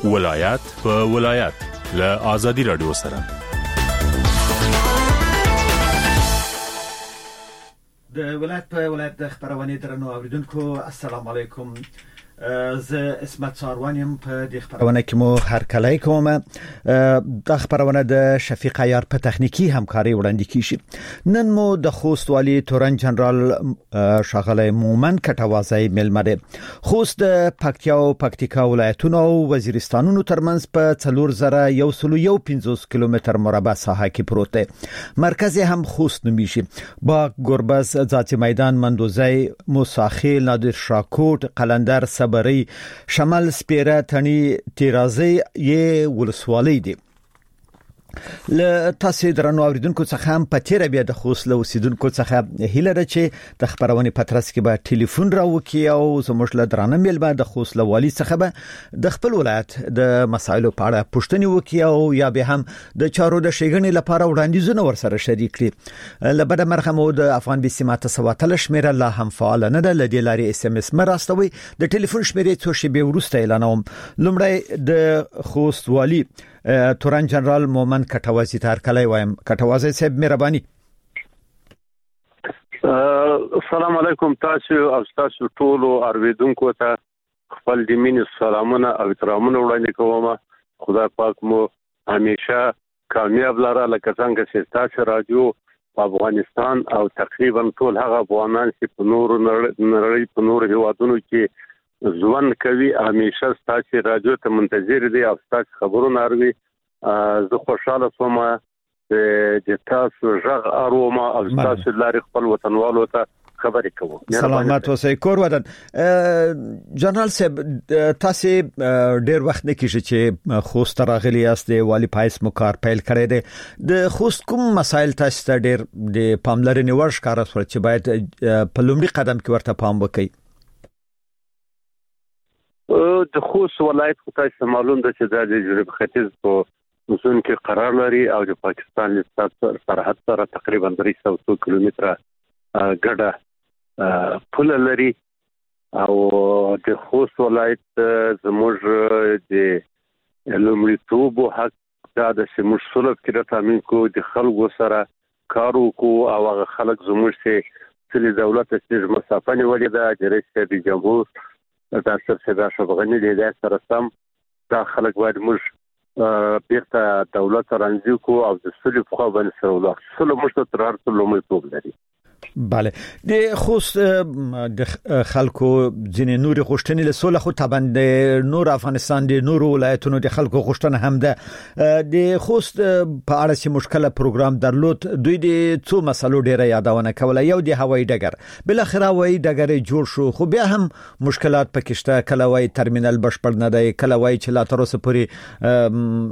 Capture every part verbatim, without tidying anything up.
ولایت په ولایت له آزادي رادیو سره د ولایت په ولایت د خبرونه درنو اوریدونکو السلام علیکم. زه اسمت ساروانیم په دې خبرونه کې مو هر کله کوم د خبرونه د شفیق عیار په تخنیکی همکاري وړاندې کیږي. نن مو د خوست والی تورن جنرال شاغله مومن کټوازی ملمده خوست د پکتیا او پکتیکا ولایتونو او وزیرستانونو ترمنځ په څلور زره یو سل یو پنځوس کیلومتر مربع ساحه کې پروت دی. مرکز هم خوست نومیږي. با گربز، ذات میدان، مندوزی، موساخیل، نادر شاکوت، قلندر، بری شمال سپیره تنی تیرازی یې ولسوالۍ دي. له تاسو درنو اوریدونکو څخه هم په تیر بیا د خوست له اوسیدونکو څخه هیله ده چې د خبرونه پترس کې به ټلیفون راوکي او زموږ له درانه میل به د خوست له والی څخه به د خپل ولایت د مسایلو په اړه پوښتنې وکي او یا به هم د چارو د شګنې لپاره وړاندیزونه ورسره شریک کړي. لبد مرخمو د افغان بسمات سواتل شمیره لا هم فعال نه ده. لدی لاري اس ام اس مراستوي د ټلیفون شمیره څو شی به ورسته اعلانوم. لمړی د خوست والی تورن جنرال مومن کټوازی تر کله وایم. کټوازی صاحب مهرباني. السلام علیکم تاسو او تاسو ټول اوریدونکو ته خپل د مینې سلامونه او احترامونه وړاندې کوم. خدای پاک مو همیشه کامیاب لاره لکه څنګه چې تاسو رادیو په افغانستان او تقریبا ټول هغه افغانان چې په نور نړۍ په نور هیوادونو کې ځوان کوي همیشه تاسو رادیو ته منتظر دي او تاسو خبرونه اوري. زه خوشاله شوم چې تاسو ژغ ارومه او تاسو لاري خپل وطنوالو ته خبرې کوم. سلامات اوسئ کور ودان. جنرال صاحب تاسو ډیر وخت نه کیږي چې خوست راغلی یاست. والی پایس مو کار پیل کړی دی. د خوست کوم مسایل تاسو ته ډیر د پاملرنې ورش کار سره چې باید په لومړي قدم کې ورته پام وکړي؟ د خوست ولایت خو تاسو معلوم ده چې د جنوب ختیځ په زون کې قرار لري او د پاکستان له سرحد سره تقریبا درې سوه کیلومتره ګډه پوله لري او د خوست ولایت زموږ د لومړیتوب حق دا د سیمه سولف کې تامین کو د خلکو سره کارو کو او هغه خلک زموږ چې د دولت د مسافه نیولې ده د رئیس د جمهور دا سرسره شوغنی دی د سره سم دا خلک باید موږ بیرته دولت رانځو کو او د سولې په خوا باندې سره ولاړ سولې موږ تر هر څه لومړیتوب لري. بله د خوست د خلکو ځینې نور غوښتنې له سوله خو طبعا د نور افغانستان د نور ولایتونو د خلکو غوښتنه هم ده. د خوست په اړه چې مشکله پروګرام درلود دوی د څو مسلو ډیره یادونه کوله. یو د هوایي ډګر بل اخر هوایي ډګر جوړ شو خو بیا هم مشکلات پکشته. کله وای ترمینل بشپړ نه دی کله وای چې لا تر اوسه پورې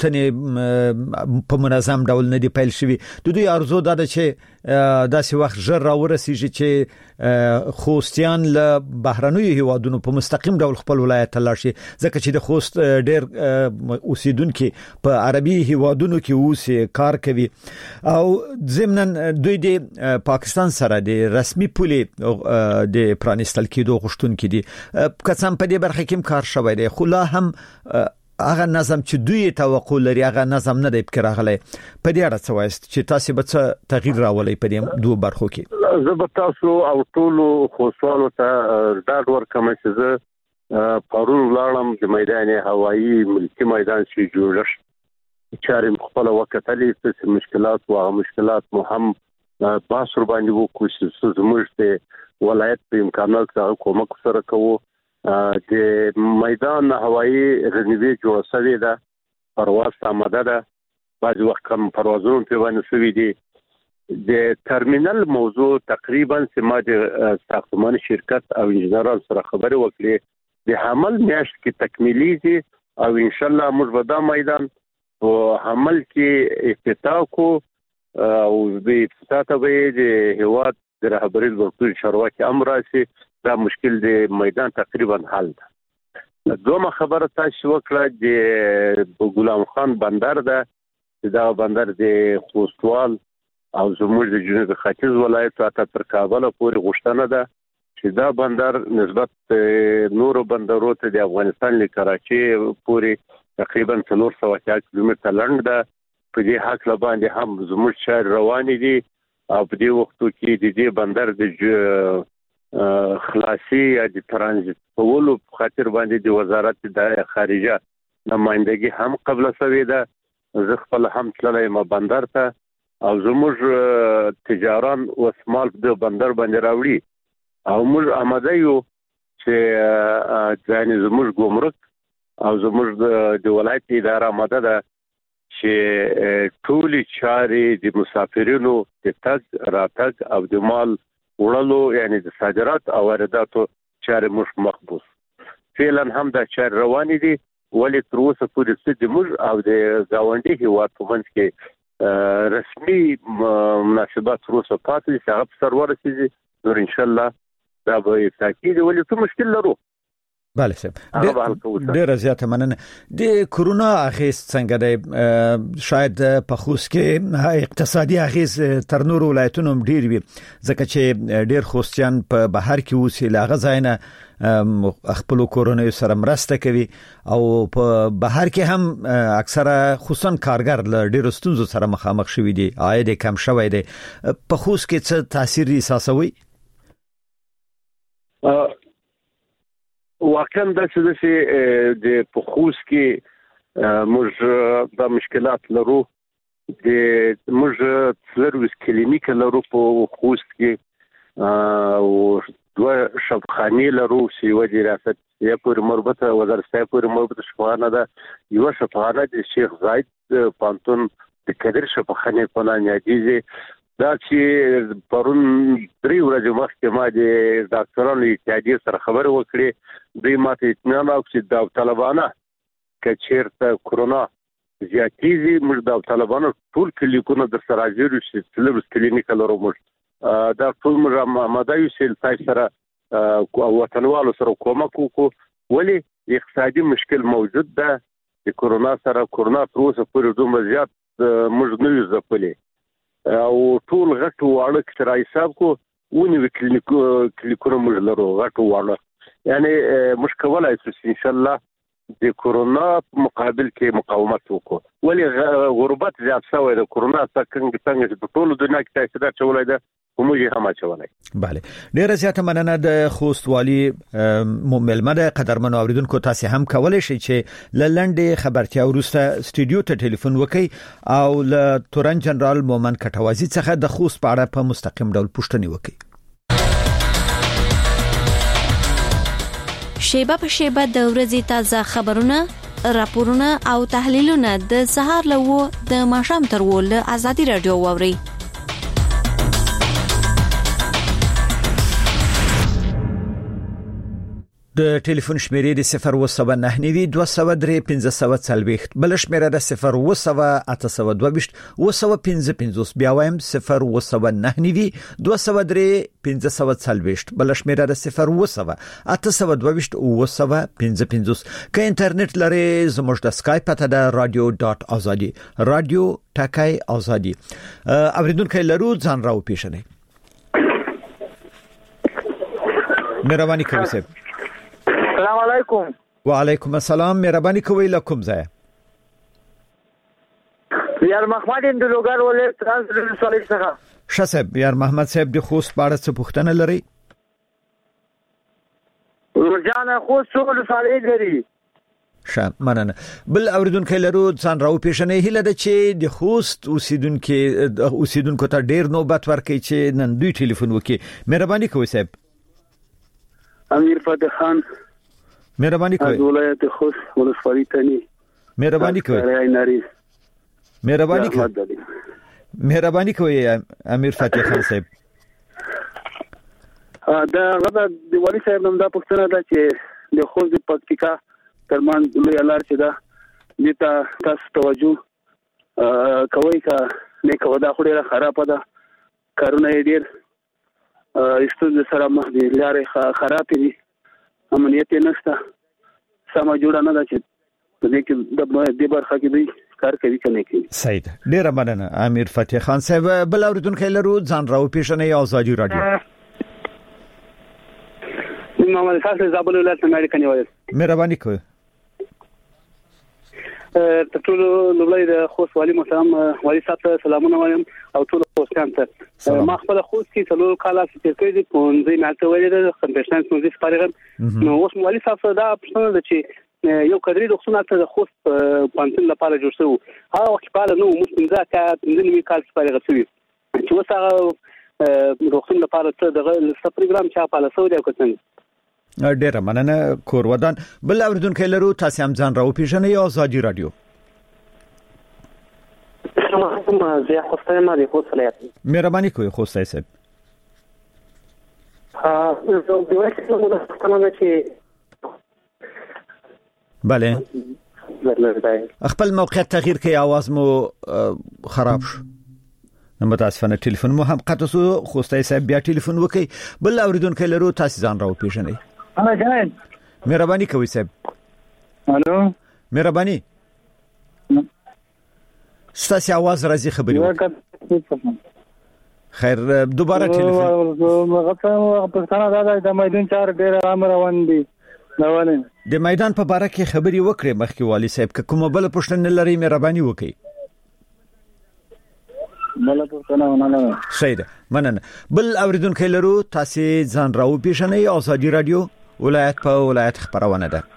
الوتنې په منظم ډول نه دی پیل شوی. د دوی ارزو ده چې داسې وخت ژر راورسیږي چې خوستیان له بهرنیو هیوادونو په مستقیم ډول خپل ولایت ته لاړ شي ځکه چې د خوست ډیر اوسیدونکو په عربي هیوادونو کې اوسي کار کوي او ضمناً دوی د پاکستان سره د رسمي پولې د پرانستل کېدو غوښتونکو دي. قسم په دې برخه کې کار شوی دی خو لا هم هغه نظم چې دوی توقع لري هغه نظم نه دی پکې راغلی. په دې اړه څه وایست چې تاسو به څه تغییر راولئ په دې دوه برخو کې؟ زه به تاسو او ټول خوستوالو ته ډاډ ورکوم چې زه پرون ولاړم د میدان هوایی ملکی میدان چې جوړش چارې خپل وکټلې څه مشکلات او مشکلات مو هم باس ور باندې وکړو چې زموږ ته ولایت په امکانات سره کومک سره کوو. د میدان هوایی رنوی جوړ شوی ده پرواز آماده ده. بعض وخت کم پروازونه په باندې شوی دي. د ترمینل موضوع تقریبا چې ما د ساختمان شرکت او انجنیرانو سره خبرې وکړې د حمل میاشت کې تکمیلي او ان شاء الله موږ به دا میدان په حمل کې افتتاح کو او د افتتاح ته به د هواد د رهبري ورکړي شروع امر راشي. دا مشکل د میدان تقریبا حل ده. دومره خبره تاسو وکړه د غلام خان بندر ده. دا بندر د خوستوال او زموږ د جنوب ختیځ ولایت ته تر کابل پورې غوښتنه ده چې دا بندر نسبت نورو بندرو ته د افغانستان له کراچي پورې تقریبا څلور سوه کیلومتره لنډ ده. په دې حق لا باندې هم زموږ چارې روانې دي او په دې وختو کې د دې بندر د خلاصي یا د ترانزیت کولو په خاطر باندې د وزارت د خارجه نمائندګي هم قبل شوې ده. زه خپل هم تللی ما بندر ته او زموږ تجاران وسمال د بندر باندې راوړي او موږ آماده یو چې ځانې زموږ ګمرک او زموږ د ولایت اداره آماده ده چې ټولې چارې د مسافرینو د تګ راتګ او د مال وړلو یعنی د صادرات او وارداتو چارې موږ مخبوس فعلا هم دا چارې روانې دي ولې تر اوسه پورې څه د موږ او د ګاونډي هیواد په منځ کې رسمي مناسبات تر اوسه پاتې دي چې هغه په سر ورسېږي نو ان شاء الله دا به تاکید ولې څه مشکل لرو. بله صاحب ډیر زیاته مننه. د کورونا اغیز څنګه دی؟ شاید په خوست کې اقتصادي اغیز تر نورو ولایتونو ډیر وي ځکه چې ډیر خوستیان په بهر کې اوسي لاغه ځاینه خپل کورونا سره مرسته کوي او په بهر کې هم اکثره خصوصا کارګر له ډیر ستونزو سره مخامخ شوي دي، عاید کم شوی دی. په خوست کې څه تاثیر احساسوي؟ واقعا دا چې د پخوس کې موږ د مشکلات لرو د موږ څلور کلینیک لرو په خوست کې او دوه شفاخانې لرو چې یو د ریاست یې پورې مربوطه وزارت یې پورې مربوطه شفاخانه ده. یو شفاخانه د شیخ زاید پانتون د کدر شفاخانې په نامه یادېږي. دا چې پرون درې ورځې مخکې ما د ډاکټرانو اتحادیې سره خبرې وکړې دوی ماته اطمینان راکړ چې د طالبانو که چیرته کورونا زیاتېږي موږ د طالبانو ټول کلینیکونه در سره راځو چې څلور کلینیک لرو موږ دا ټول موږ آماده یو چې تاسو سره وطنوالو سره کومک وکړو ولې اقتصادي مشکل موجود ده. د کورونا سره کورونا تر اوسه پورې دومره زیات موږ نه یو ځپلي او ټول غټو واړه کتر حساب کو ونی کلینیکو کلینیکونه موږ لرو غټو واړه یعنی موږ کولای شو ان شاء الله د کورونا مقابل کې مقاومت وکړو ولې غربت زیات شوی د کورونا څنګه څنګه په ټول دنیا کې تاسو دا چولای ده کومه هم چولای. بله ډیر زیاته مننه د خوست والی ملمده قدرمنو اوریدونکو تاسو هم کولای شئ چې لنډه خبرتیا ورسته استودیو ته ټلیفون وکړئ او له تورن جنرال مومن کټوازی څخه د خوست په اړه په مستقیم ډول پوښتنه وکړئ. شیبه په شیبه د ورځې تازه خبرونه، راپورونه او تحلیلونه د سهار له د ماښام تر ول ازادي رادیو ووري. د ټلیفون شمیرې د صفر و سبا نه نیوي دوه سوه درې پنځه سوه څلوېښت بل شمیره د صفر و سبا اته سوه دوه ویشت و سوه پنځه پنځوس بیا وایم صفر و سبا نه نیوي دوه سوه درې پنځه سوه څلوېښت بل شمیره د صفر و سبا اته سوه دوه ویشت و سوه پنځه پنځوس. که انټرنیټ لري زموږ د سکایپ پته د رادیو ډاټ ازادي رادیو ټاکای ازادي اوریدونکو لرو ځان راو پیښنه مهرباني کوئ صاحب. السلام علیکم. وعلیکم السلام. مهرباني کوئ لکم ځای. یار محمد اندلوګر ولې ترانس صالح څخه. ښه صاحب یار محمد صاحب د خوست په اړه څه پوښتنه لري؟ ورجانه خوست څول صالح لري. ښه مننه. بل اوریدونکو لرو ځان راو پیښنه هله د چې د خوست اوسیدونکو اوسیدونکو ته ډیر نوبت ورکړي چې نن دوی ټلیفون وکړي. مهرباني کوئ صاحب. امیر فتح خان مهرباني کوئ. ولایت خوست ولسوالۍ تنی. مهرباني کوئ. مهرباني کوئ. مهرباني کوئ امیر فتح خان صاحب. دا غدا د ولی صاحب نوم دا پښتنه ده چې د خوست د پکتیکا ترمان لوی لار چې دا دته تاسو توجه کوي کا نه کوي دا خو ډیره خرابه ده کارونه ډیر استود سره مخ دي لارې خراب دي امنیت نشته سم جوړ نه ده چې په دې کې د دې برخه کې دوی کار کوي کنه کوي. صحیح ده. ډیره مننه امیر فتح خان صاحب. بل اوریدونکو لرو ځان راو پیښنه ازادي رادیو. محمد اسحاق زابل ولایت نه کني وایي مهرباني کوئ ته ټول لومړی د خوست والي محترم والي صاحب ته سلامونه وایم او ټول خوستیان ته ما خپل خوست کې څلور کاله چې کړی دي پونځه ماته ویل د خمپشن پونځه سپارغم نو اوس والي صاحب دا پښتنه د چې یو کډري د خصوصا ته د خوست پانتل لپاره جوړ شو هغه وخت په نو مسلمان ځکه د نوي کال سپارغه شوی چې وسه روغتون لپاره ته دغه پروګرام چا په لاسو دی او کتن ډیره مننه کور ودان بل اوریدونکو لرو تاسو هم ځان راو پیژنئ او ازادي رادیو ما زه خوسته ما دی خوست ولایت مهرباني کوئ خوسته صاحب ها زه د وایسته مو د ستنه چې بله خپل موقعیت تغییر کړئ आवाज مو خراب شو نو متاسفانه ټلیفون مو هم قطع شو خوسته صاحب بیا ټلیفون وکړئ بل اوریدونکو لرو تاسو ځان راو پیژنئ انا جان مهرباني کوئ صاحب الو مهرباني ستاسو आवाज راځي خبري وکړئ خیر دوباره ټلیفون هغه پښتنه دا د میدان چار ډیر رام روان دي نوونه د میدان په باره کې خبري وکړئ مخکې والي صاحب کوم بل پښتنه لري مهرباني وکړئ بل پښتنه نه صحیح ده مننه بل اوریدونکو لرو تاسو ځان راو پیژنئ ازادي رادیو ولایت په ولایت خبرونه ده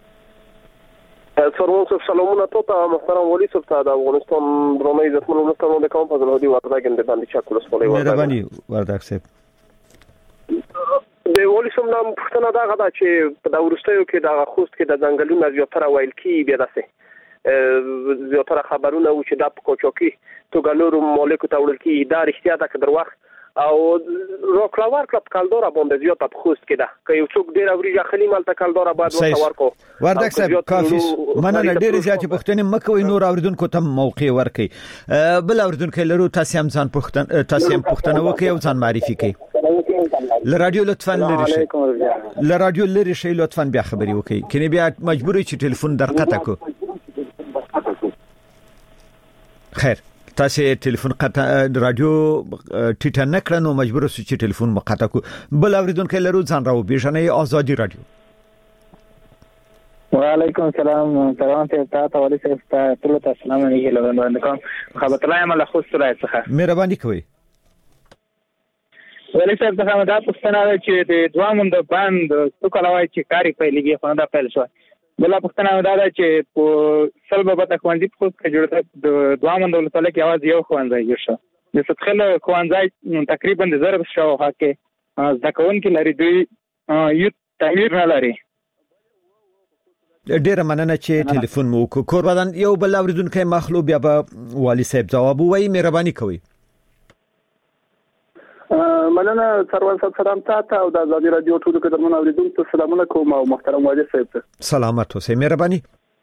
سرور صاحب سلامونه ته محترم والي صاحب ته د افغانستان درنې عزتمن ولسمو د کوم فضل هدي وردګ د باندې چا کولس ولې وردګ مهرباني وردګ صاحب د والي صاحب نام پښتنه دا غدا چې په دا ورستیو کې د خوست کې د ځنګلونو زیاتره وایل کی بیا داسې زیاتره خبرونه و چې د کوچوکی توګالورو مالک ته وړل کی دا رښتیا ده که در وخت او روکلاوار کلب کالدورا باندې زیاته په خوست کې ده که یو څوک ډیر اوريجه خلی مالته کالدورا باید ورته ورکو وردګ صاحب کافي مننه ډیر زیات پښتنې مکوې نور اوریدونکو ته موقع ورکړي بل اوریدونکو لرو تاسو هم ځان پښتن تاسو هم پښتنه وکړئ او ځان معرفي کړئ ل رادیو لطفا لری شي ل رادیو لری شي لطفا بیا خبري وکړئ کله بیا مجبورې چې ټلیفون درقطه کو خیر تاسو ټلیفون قطع رادیو ټیټه نکړه نو مجبور شو چې ټلیفون مقطع کو بل اوریدونکو لرو ځان راو پیژنئ ازادي رادیو وعلیکم السلام سلام ته تاسو ولې څه ټول تاسو سلام علیکم باندې کوم خبرت الله مله خوست ولایت څخه مهرباني کوئ ولې څه څنګه دا پښتنه چې د دوامند باند څو کلوای چې کاری پیلېږي خو دا پیل شو بل پښتنه دا چې په سلبه به تخوندې په خوست کې جوړه د دوامند ولسوالۍ کې आवाज یو خوانځي یو شو د ستخله خوانځي تقریبا د ضرب شو هکه ځکهون کې لري دوی یو تعمیر نه لري ډیر مننه چې ټلیفون مو کو کور بدن یو بل اوریدونکو مخلوب بیا به والي صاحب جواب وایي مهرباني کوئ مننه سروان صاحب سلام تاسو او د ازادي رادیو ټول کډمن اوریدونکو سلامونه کوم او محترم والي صاحب ته سلامات اوسئ مهرباني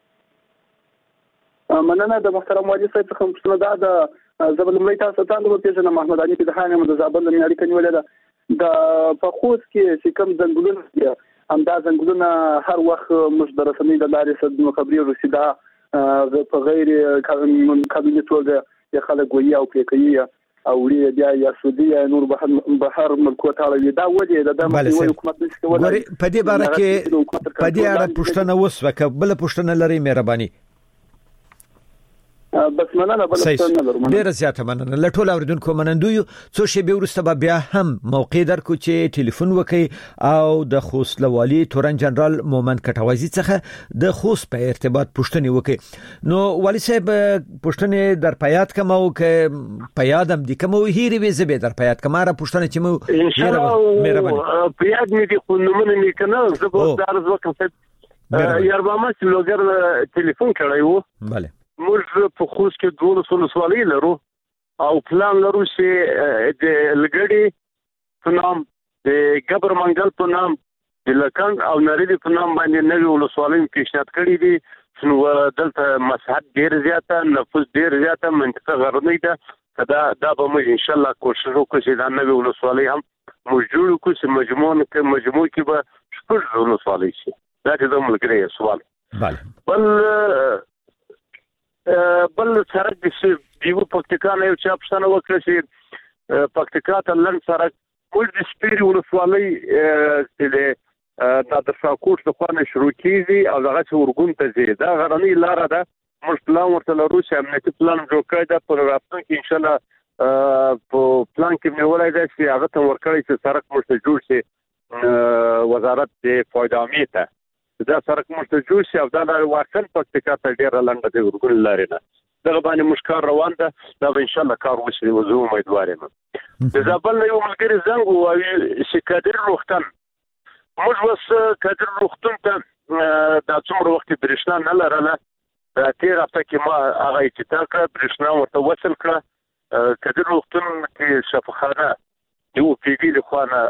مننه د محترم والي صاحب څخه پوښتنه ده د زبل ملي تاسو ته د پیژنه محمد علي په ځای هم د زابل نه اړیکه نیولې ده د فخوس کې چې کوم ځنګلونه دي هم دا ځنګلونه هر وخت مشدرسنی د لارې صد خبري رسیدا په غیر قانوني توګه د خلک وی او پریکړي او لري بیا یا سعودي نور بهر ملکو تعالی دا وجه د دمه حکومت نشي کولای په دې باره کې په دې اړه پښتنه وسوکه بل پښتنه لري مهرباني بس مننه بل څه نه لرم ډیر زیاته مننه لټول اوریدونکو منندوی څو شی به ورسته بیا هم موقع درکو چې ټلیفون وکي او د خوست لوالي تورن جنرال مومن کټوازی څخه د خوست په ارتباط پښتنه وکي نو والي صاحب پښتنه در پیات کوم او ک پیادم دي کوم هیری وي زبې در پیات کوم را پښتنه چې مو ان شاء الله پیاد مې دي خو نمونه مې کنه زه به درز وکم یاربامه چې لوګر ټلیفون کړی وو bale موږ په خوست کې دوه ولسوالۍ لرو او پلان لرو چې د لګړی په نام د ګبر منګل په نام د لکان او نریدي په نام باندې نوې ولسوالۍ پیشنهاد کړې دي نو دلته مساحت ډیر زیاته نفوس ډیر زیاته منطقه غرنۍ ده دا دا به موږ ان شاء الله کوشش وکړو چې دا نوې ولسوالۍ هم موږ جوړ کړو چې مجموع کې مجموع کې به شپږ ولسوالۍ شي دا د ملګری سوال bale بل بل سره د دیو پکتیکا نه یو چا پښتنه وکړه چې پکتیکا ته لن سره ټول د سپیری ولسوالۍ د دا د ساکوټ د خانه شروع کیږي او دغه ورګون ته ځي دا غرنی لار ده موږ پلان ورته لرو چې امنیتي پلان جوړ کړی دا پر راتلونکي ان شاء الله په پلان کې نیولای دی چې هغه ته ورکړی چې سړک موږ ته جوړ شي وزارت د فایدامي ته دا سړک موږ ته جوړ شي او دا واقعا پکتیکا ته ډیر لنډه دی ورګون لاري نه دغه باندې مشکار روان ده دا ان شاء الله کار وشي او زه امیدوار یم د زابل یو ملګری زنګ وایي چې کادر روختن موږ وس کادر روختن ته دا څومره وخت برېښنا نه لرله دا تیر هفته کې ما هغه اتصال کړ برېښنا ورته وصل کړ کادر روختن کې شفاخانه یو پیګی له خوانه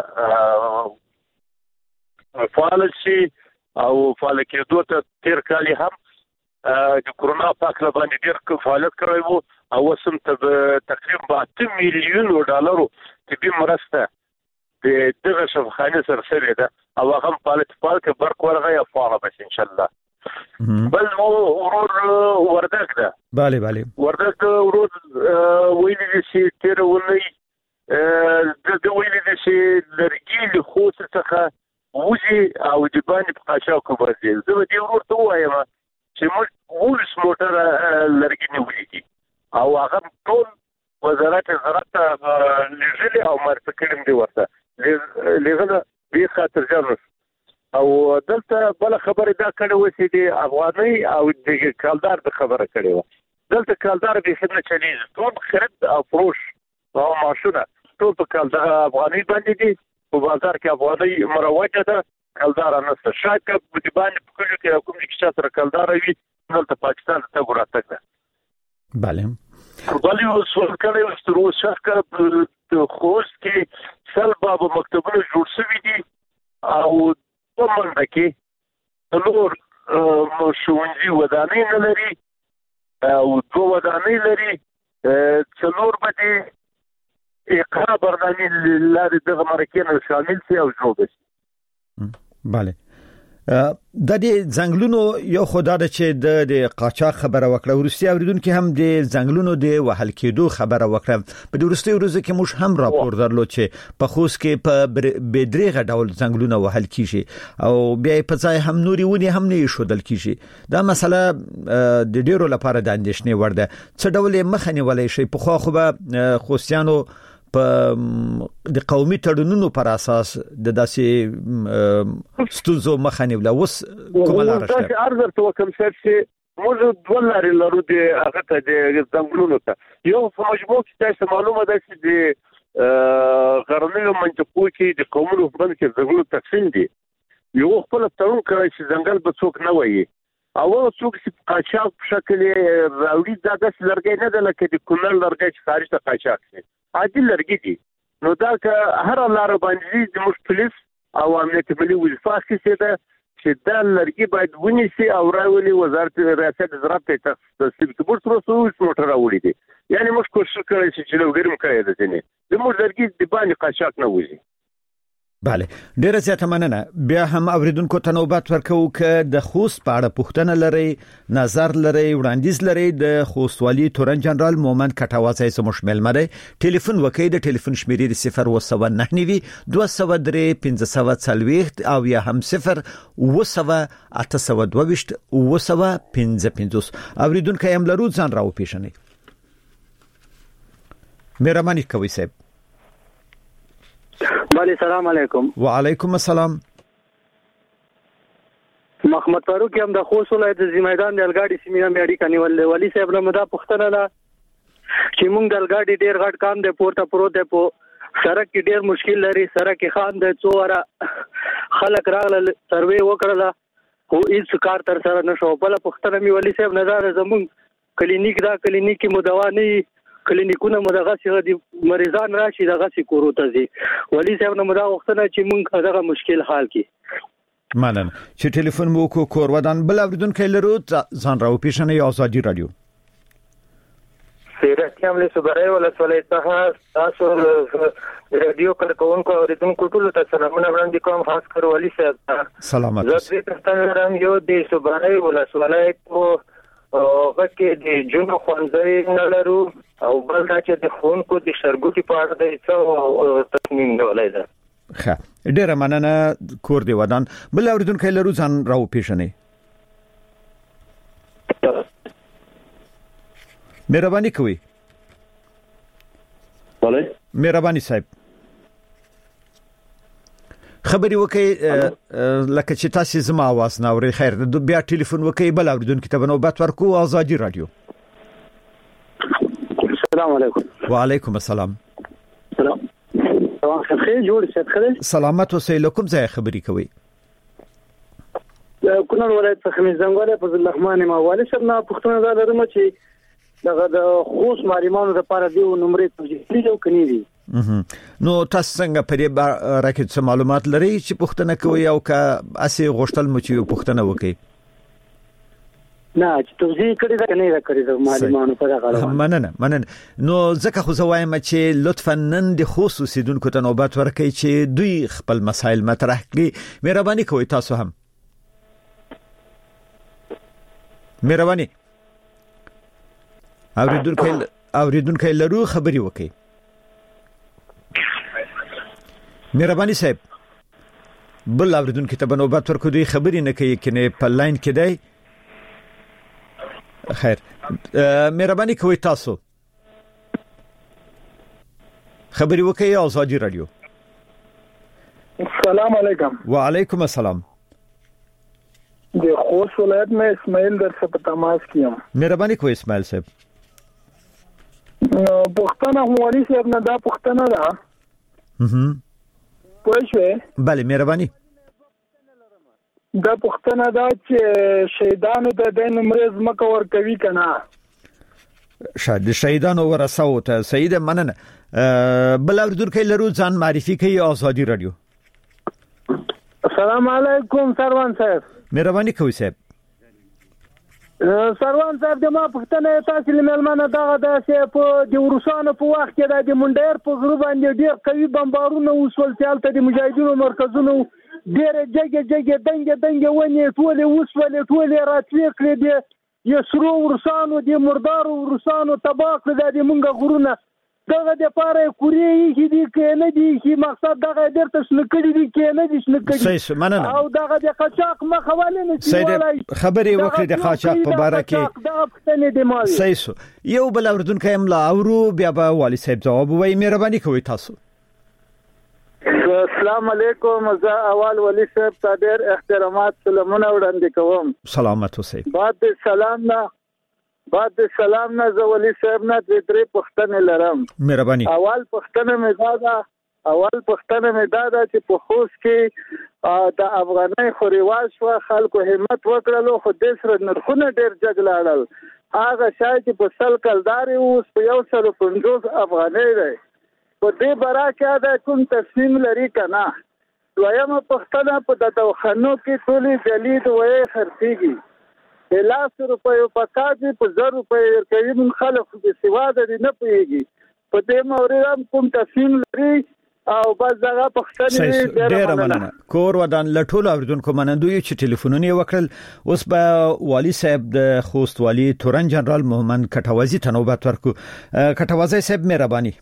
فعال شي او فعال کېدو ته تیر کال هم د کورونا پاک باندې ډېر فعالیت کړی وو او وسم ته تقریبا اته میلیون ډالرو طبي مرسته د دغه شفاخانه سره سره ده او هغه فعالیت فعال برق ورغی او فعال بس ان شاء الله بل ورور وردک ده bale bale وردک ورور ویلي چې تیر ونی د ویلي چې لرګي له خو څخه وځي او د باندې په قاچاق کوي زه دې ورور ته وایم چې موږ ولس موټر لرګي نیولې او هغه ټول وزارت زراعت لږه او مرتکلم دی ورته لږه به خاطر جنس او دلته بل خبره دا کړه و چې د افغاني او د کالدار د خبره کړې و دلته کالدار به خدمت چلی ټول خرید او فروش او ماشونه ټول په کالدار افغاني باندې دي په بازار کې افغاني مروجه ده کالدار نه شاید په دې باندې په کلو کې کوم چې تر کالدار وي دلته پاکستان ته ګوراتک ده bale بل یو سوال کړی و چې روز شخه په خوست کې سل باب مکتبونه جوړ شوي دي او په منډه کې نور ښوونځي ودانۍ نه لري او دوه ودانۍ لري څلور بده اقرا برنامه لارې دغه مرکې نه شامل شي او جوړ شي bale د دې ځنګلونو یو خدای د چې د قاچاق خبره وکړه ورسته اوریدونکو هم د ځنګلونو د وهل کېدو خبره وکړه په ورسته ورځ کې موږ هم راپور درلود چې په خوست کې په بدريغه ډول ځنګلونه وهل کیږي او بیا په ځای هم نوري ونی هم نه شودل کیږي دا مسله د ډیرو لپاره د اندېښنې وړ ده څه ډول مخنی ولې شي په خو خو به خوستیانو په د قومي تړونونو پر اساس د داسې ستونزو مخنی ولا وس کومه لار شته ارزه تو کوم چې موږ دولاري لرو د هغه ته د زنګلونو ته یو په مجموع کې تاسو معلومه ده چې د غرنیو منطقو کې د قومونو په باندې زنګلونو تقسیم دي یو خپل تړون کوي چې زنګل به څوک نه وایي او څوک چې قاچاق په شکل راوړي دا د لرګي نه ده لکه د کونړ لرګي چې خارج ته قاچاق شي عادي لرګي دي نو دا که هر لار باندې د مختلف او امنیت ملي وظیفه کې ده چې دا لرګي باید ونیسي او راولي وزارت ریاست زراعت ته تصدیق کړي تر څو موټر راوړي دي یعنی موږ کوشش کوي چې لوګرم کوي د دې د موږ لرګي د باندې قاچاق نه وځي bale ډیره زیاته مننه بیا هم اوریدونکو ته نوبت ورکو ک د خوست په اړه پوښتنه لري نظر لري وړاندیز لري د خوست والی تورن جنرال مومند کټاوازی سم شامل مده ټلیفون وکي د ټلیفون شمیرې صفر و سبعه نه نوي دوه سوه درې پنځه سوه څلوېښت او یا هم صفر و سوه اته سوه دوه ویشت و سوه پنځه پنځوس اوریدونکو هم لرو ځان راو پیښنه مهرباني کوي صاحب بله سلام علیکم وعلیکم السلام محمد فاروق هم د خوست ولایت د زمیدان د الګاډي سیمه مې اړیکه نیولې ولی صاحب له مدا پښتنه ده چې موږ د الګاډي ډیر غټ کام دی پورته پروت دی په سړک کې ډیر مشکل لري سړک کې خان دی څوره خلک راغله سروې وکړله خو هیڅ کار تر سره نشو بل پښتنه مې ولی صاحب نظر زموږ کلینیک دا کلینیک کې مدواني کلینیکونه مدغه چې د مریضان راشي دغه سي کورو ته دي ولی صاحب نو مدا وختونه چې مونږ دغه مشکل حال کې مننه چې ټلیفون مو کو کور ودان بل اوریدونکو لرو ځان راو پیښنه یو ازادي رادیو سیرت هم له صبرای ولا ولې ته تاسو رادیو کارکونکو اوریدونکو ټول ته سلامونه وړاندې کوم خاص کر ولی صاحب سلامات زه دې تاسو یو د صبرای ولا ولې او وکه د جنو خوندې نه لرو او بل دا چې د خونکو د شرګوټي په اړه د څو تصمیم نیولای ده ښه ډیره مننه کور دی ودان بل اوریدونکو لرو ځان راو پیژنې مهرباني کوي بله مهرباني صاحب خبري وکي لکه چې تاسو زما आवाज نه اوري خیر بیا ټلیفون وکي بل اوریدونکو ته نوبت ورکو آزادي رادیو السلام علیکم وعلیکم السلام سلام تمام خیر جوړ شه خیر سلامت اوسئ لکم ځای خبري کوي کونړ ولایت څخه مې زنګواله فضل الرحمن ماواله شپه پښتون زړه لرم چې دغه د خوش ماریمانو لپاره دی نمبر تسجیل او کني دي نو تاسو څنګه په دې راکې څه معلومات لري چې پښتنه کوي او که اسی غوښتل مو چې پښتنه وکړي نه چې توضیح کړی دا نه دا کړی د معلوماتو په اړه مننه مننه نو ځکه خو زوایم چې لطفا نن د خصوصي دونکو ته نوبت ورکړئ چې دوی خپل مسایل مطرح کړي مهرباني کوئ تاسو هم مهرباني اوریدونکو اوریدونکو لرو خبري وکړي مهرباني صاحب بل اوریدونکو ته نوبت ورکړو دوی خبري نه کوي کنه په لاین کې دی خیر مهرباني کوئ تاسو خبري وکړئ آزادي رادیو السلام علیکم وعلیکم السلام د خوست ولایت میں اسماعیل در سے تماس کیم مهرباني کوئ اسماعیل صاحب پښتنه هوالي صاحب نه دا پښتنه ده هم پوښوي bale مهرباني دا پښتنه دا چې شهیدانو ته د نمرز مکور کوي کنه شاید شهیدانو ورساو ته سید مننه بل اوریدونکو لرو ځان معرفي کوي آزادي رادیو السلام علیکم سروان صاحب مهرباني کوئ صاحب سروان صاحب د ما پښتنه تاسو لمنه دغه د په د روسانو په وخت کې د منډیر په غرو باندې ډیر قوي بمبارونه وسول چې الته د مجاهدینو مرکزونو ډیر جګه جګه دنګه دنګه ونی ټوله وسول ټوله راتلې کړې دي یو سرو روسانو د مردارو روسانو تباک د مونږه غرونه دغه د پاره کوریې کې دي کې نه دي چې مقصد دغه درته شنکړي دي کې نه دي شنکړي او دغه د قاچاق مخاوله نه سید خبري وکړي د قاچاق په اړه کې صحیح یو بل اوردونکو املا اورو بیا به والي صاحب جواب وایي مهرباني کوئ تاسو السلام علیکم زه اول ولی صاحب ته ډېر احترامات سلامونه وړاندې کوم سلامت اوسئ بعد سلام نه بعد سلام نه زه ولی صاحب نه د درې پښتنې لرم مهرباني اول پښتنه مې دا ده اول پښتنه مې دا ده چې په خوست کې د افغانۍ خوريواز شو خلکو همت وکړلو خو د سره نرخونه ډېر جګلاړل هغه شای چې په سل کلداري اوس په یو سل پنځوس افغانۍ دی په دې برا کې دا کوم تصمیم لري کنه دویمه پښتنه په د توخنو کې ټولې جلید وې خرڅيږي لاس روپیو پکاږي په زر روپیو کوي من خلک په سواد دي نه پیږي په دې موري هم کوم تصمیم لري او بس دغه پښتنې ډېر مننه کور ودان لټول اوریدونکو منندوی چې ټلیفونونه وکړل اوس به والي صاحب د خوست والي تورن جنرال محمد کټوازی ته نوبت ورکو کټوازی صاحب مهرباني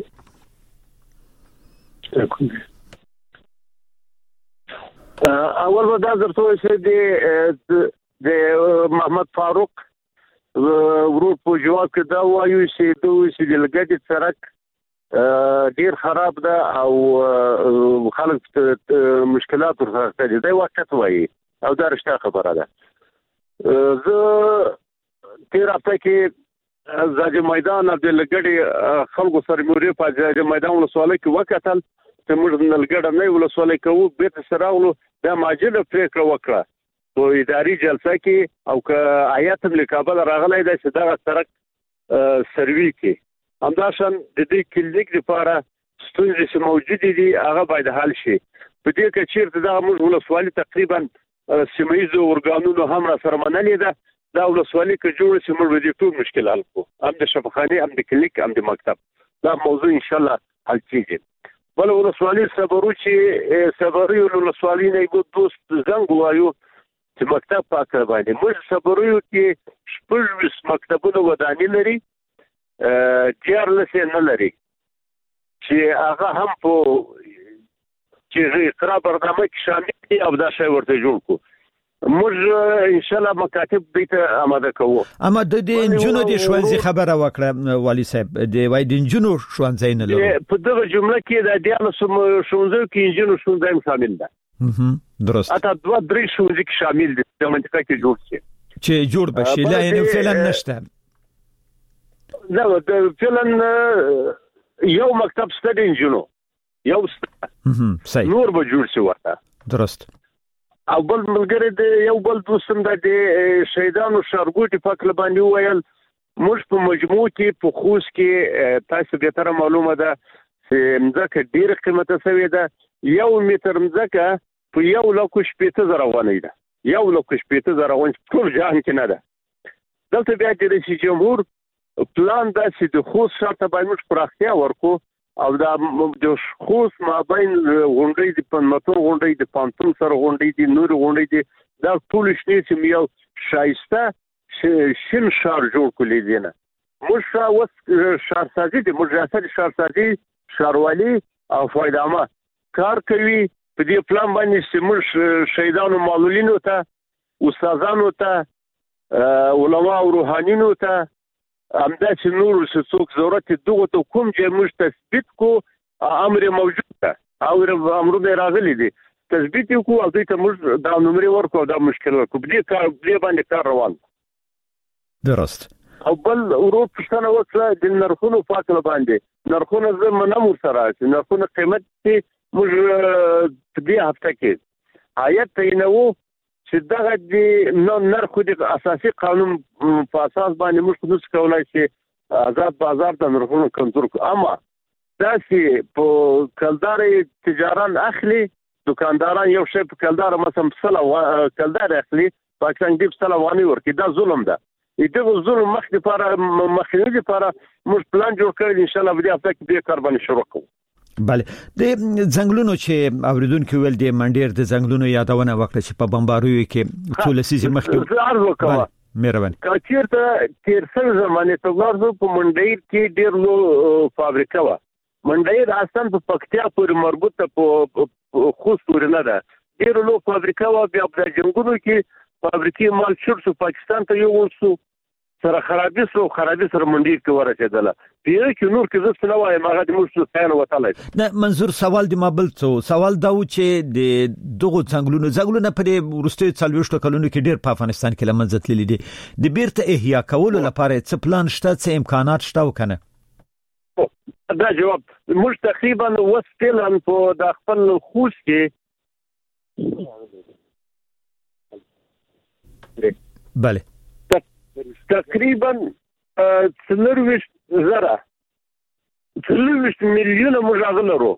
اول ودا درته چې د د محمد فاروق ورور په جواب کې دا وایي چې دوی چې د لګټ سرک ډیر خراب ده او خلک مشکلات ورته دي دا وخت وایي او دا رښتیا خبره ده زه تیر هفته کې زاجه میدان د لګټ خلکو سره موري په زاجه میدان ولسوالۍ کې وکتل چې موږ د لګټ نه ولسوالۍ کوو به تر راغلو دا ماجله پریکړه وکړه په اداري جلسه کې او که آیات د کابل راغلی دا چې دا سرک سروي کې همداشان د دې کلینیک لپاره ستونزې چې موجود دي هغه باید حل شي په دې کې چیرته دا موږ ولسوالۍ تقریبا سیمایي اورګانونو هم را سره منلې ده دا ولسوالۍ کې جوړ شي موږ د ټول مشکل حل کوو هم د شفاخانه هم د کلینیک هم د مکتب دا موضوع ان شاء الله حل کیږي بل ولسوالۍ صبرو چې صبرو ولسوالۍ نه یو دوست زنګ وایو چې مکتب پاکه باندې موږ صبرو کې شپږ مکتبونه وداني لري ډیر لسه نه لري چې هغه هم په چې اقرا برنامه کې شامل دي او دا شی ورته جوړ کو موږ ان شاء الله مکاتب دې ته آماده کوو. اما د دې انجونو د شوالزي خبره وکړه والي صاحب د وای د انجونو شوالزي نه لري په دغه جمله کې د دیالو شونځو کې انجونو شونځي شامل ده. اها درست. اته دوه درې شونځي کې شامل دي د منطقه کې جوړ شي چې جوړ بشي لا یعنی فعلا نشته. دا فعلا یو مکتب ستدي انجونو یو صحیح نور به جوړ شي ورته. درست. او بل ملګری د یو بل دوستم د شهیدانو شارګوټي فکر باندې ویل موږ په مجموع کې په خوست کې تاسو به تر معلومه ده چې مځکه ډیره قیمته شوې ده. یو متر مځکه په یو لک شپږ زره افغانۍ ده. یو لک شپږ زره افغانۍ ټول جهان کې نه ده. دلته بیا د رئیس جمهور پلان دا چې د خوست شاته باندې پراختیا ورکو او دا د خوست مابین غونډې د پنځمتون غونډې د پانتون سره غونډې د نور غونډې د دا ټول شنه چې یو شایسته شین شهر جوړ کړی دی نه. موږ اوس شهرسازي د مجاهد شهرسازي شهروالي او فایدامه کار کوي په دې پلان باندې چې موږ شهیدانو معلولینو ته استادانو ته علما او روحانینو ته همدا چې نور څه څوک ضرورت دغه ته کوم چې موږ تثبیت کو امر موجود ده او امرونه راغلي دي تثبیت کو او دې ته موږ دا نمرې ورکو دا مشکل ورکو دې کار دې باندې کار روان. درست. او بل ورو پښتنه وکړه د نرخونو فاصله باندې نرخونه زمونه مو سره چې نرخونه قیمت چې موږ دې هفته کې آیت تینو چې دغه د نرخو د اساسي قانون په اساس باندې موږ کوم څه کولای شي آزاد بازار د نرخونو کنټرول کوو. اما دا چې په کلدار تجاران اخلي دکانداران یو شی په کلدار مثلا سلا کلدار اخلي پاکستان دی سلا وانی ورکی دا ظلم ده. دغه ظلم مخ لپاره مخنیوي لپاره موږ پلان جوړ کړی ان شاء الله بیا په دې کار باندې شروع کوو. بله د ځنګلونو چې اوریدونکو ول د منډیر د ځنګلونو یادونه وکړه چې په بمباروي کې ټول سیزه مخکې زار وکړه مهرباني کچیر ته تیر څل زمانه ته ورته په منډیر کې ډیر لو فابریکه و. منډیر اصلا په پکتیا پورې مربوطه په خوست پورې نه ده. ډیر لو فابریکه و بیا په جنگونو کې فابریکې مال شرط پاکستان ته یو ورسو سره خرابې سو خرابې سره منډیر کې ورسېدله. پیره کې نور کې زه څه نه وایم هغه د موږ څه نه وتلای. نه منظور سوال د مابل څو سوال دا و چې د دغه څنګلونو ځنګلونه په ورستي څلويشت کلونو کې ډیر په افغانستان کې لمنځت تللی دي. د بیرته احیا کولو لپاره څه پلان شته څه امکانات شته وکنه؟ دا جواب موږ تقریبا وسپلن په د خپل خوست کې بله تقریبا څلورويشت زره څلورويشت میلیونه موږ غلرو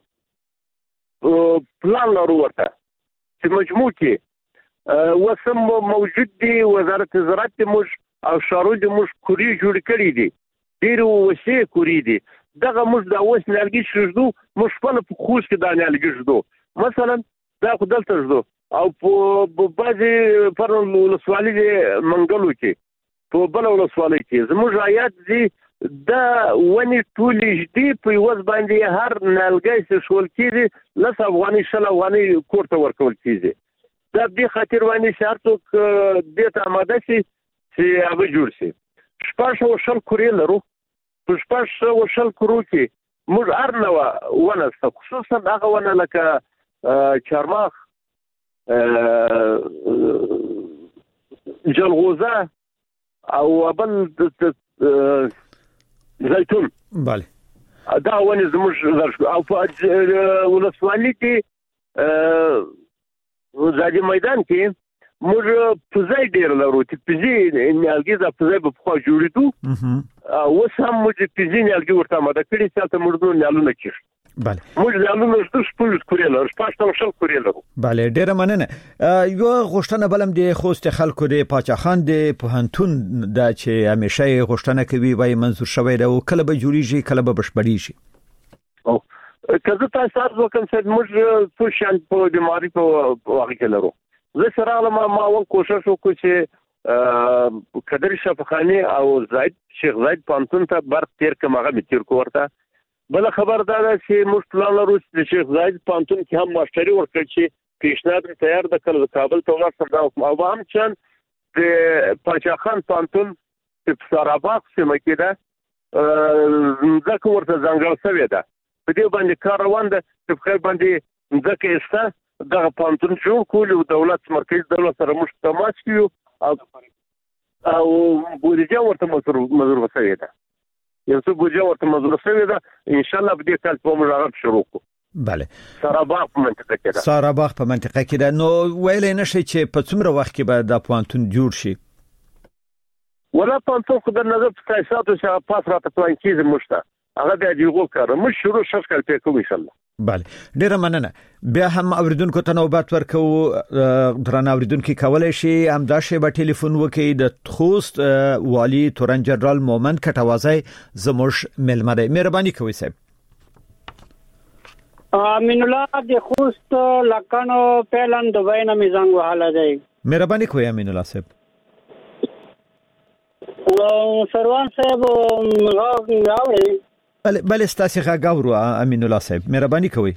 پلان لرو ورته چې مجموع کې وسم موجود دي وزارت زراعت موږ او شارو د موږ کوري جوړ کړی دي ډیرو وسې کوري دي دغه موږ د اوس نلګي شردو موږ په خوش کې د نلګي شردو مثلا دا خدل ترځو او په بعضي پر ولسوالۍ منګلو کې په بل ولسوالۍ کې زموږ آیات دي دا ونی ټولې دي په وځ باندې هر نلګي څه شول کېږي لس افغاني شل افغاني کوړه ورکول کېږي. دا به خاطر باندې شرط د ته آماده شي چې هغه جوړ شي. شپږ او شل کورې لرو په شپږ او شل کورو کې موږ ارنه ونه خصوصا هغه ونه لکه چارماخ جلغوزه او بل زيتون bale دا ونه زموږ او په ولسوالۍ کې زادي میدان کې موږ پزای ډیر لرو چې پزې نیالګي د پزای په خوا جوړېدو او سم موږ پزې نیالګي ورته ماده کړی چې تاسو موږ نیالونه کړو. bale موږ نیالونه څه سپورت کړل او پښتو شل کړل. bale ډیر مننه. یو غوښتنه بلم د خوست خلکو د پاچاخان د پوهنتون د چې همیشه غوښتنه کوي وای منظور شوی دا کله به جوړیږي کله به بشپړیږي. او کله تاسو تاسو کوم څه موږ څه شان په د ماري په واقع کې لرو. زه سره ما ما ول کوشش وکړ چې قدر شفخانی او زید شیخ زید پانتون ته بر تیر کماغه تیر کو ورته بل خبر دا ده چې مشتلان لرو چې شیخ زاید پانتون کې هم ماشټري ورکړ چې پیشنهاد تیار د کله کابل ته ورسره دا او هم چې د پاچاخان پانتون په ساراباغ سیمه کې ده ځکه ورته ځنګل شوی ده په دې باندې کار روان ده چې په باندې ځکه استه دغه پانتون جوړ کول او دولت مرکز دولت سره موږ تماس کیو او بودجه ورته مزور شوی ده یو څه بودجه ورته مزور شوی ده ان شاء الله به دې کال په موږ شروع کوو. بله ساراباغ په منطقه کې ده ساراباغ په منطقه کې ده نو ویلې نشي چې په څومره وخت کې به دا پانتون جوړ شي؟ ولا پانتون خو د نظر په تاسو چې پاس راته پلان کیږي مشته هغه د دیغو کار مش شروع شش کال په کوم ان شاء الله. بله ډیره مننه. بیا هم اوریدونکو ته نوبت ورکو درنه اوریدونکو کولای شي هم دا شی په ټلیفون وکي د خوست والی تورن جنرال مومن کټوازی زموږ ملمه دی. مهرباني کوئ صاحب. امین الله د خوست لکانو پهلن دوبای نه میزنګ وهاله دی. مهرباني کوئ امین الله صاحب. سروان صاحب راوړي بله بله ستاسو غاورو امین الله صاحب مهرباني کوئ.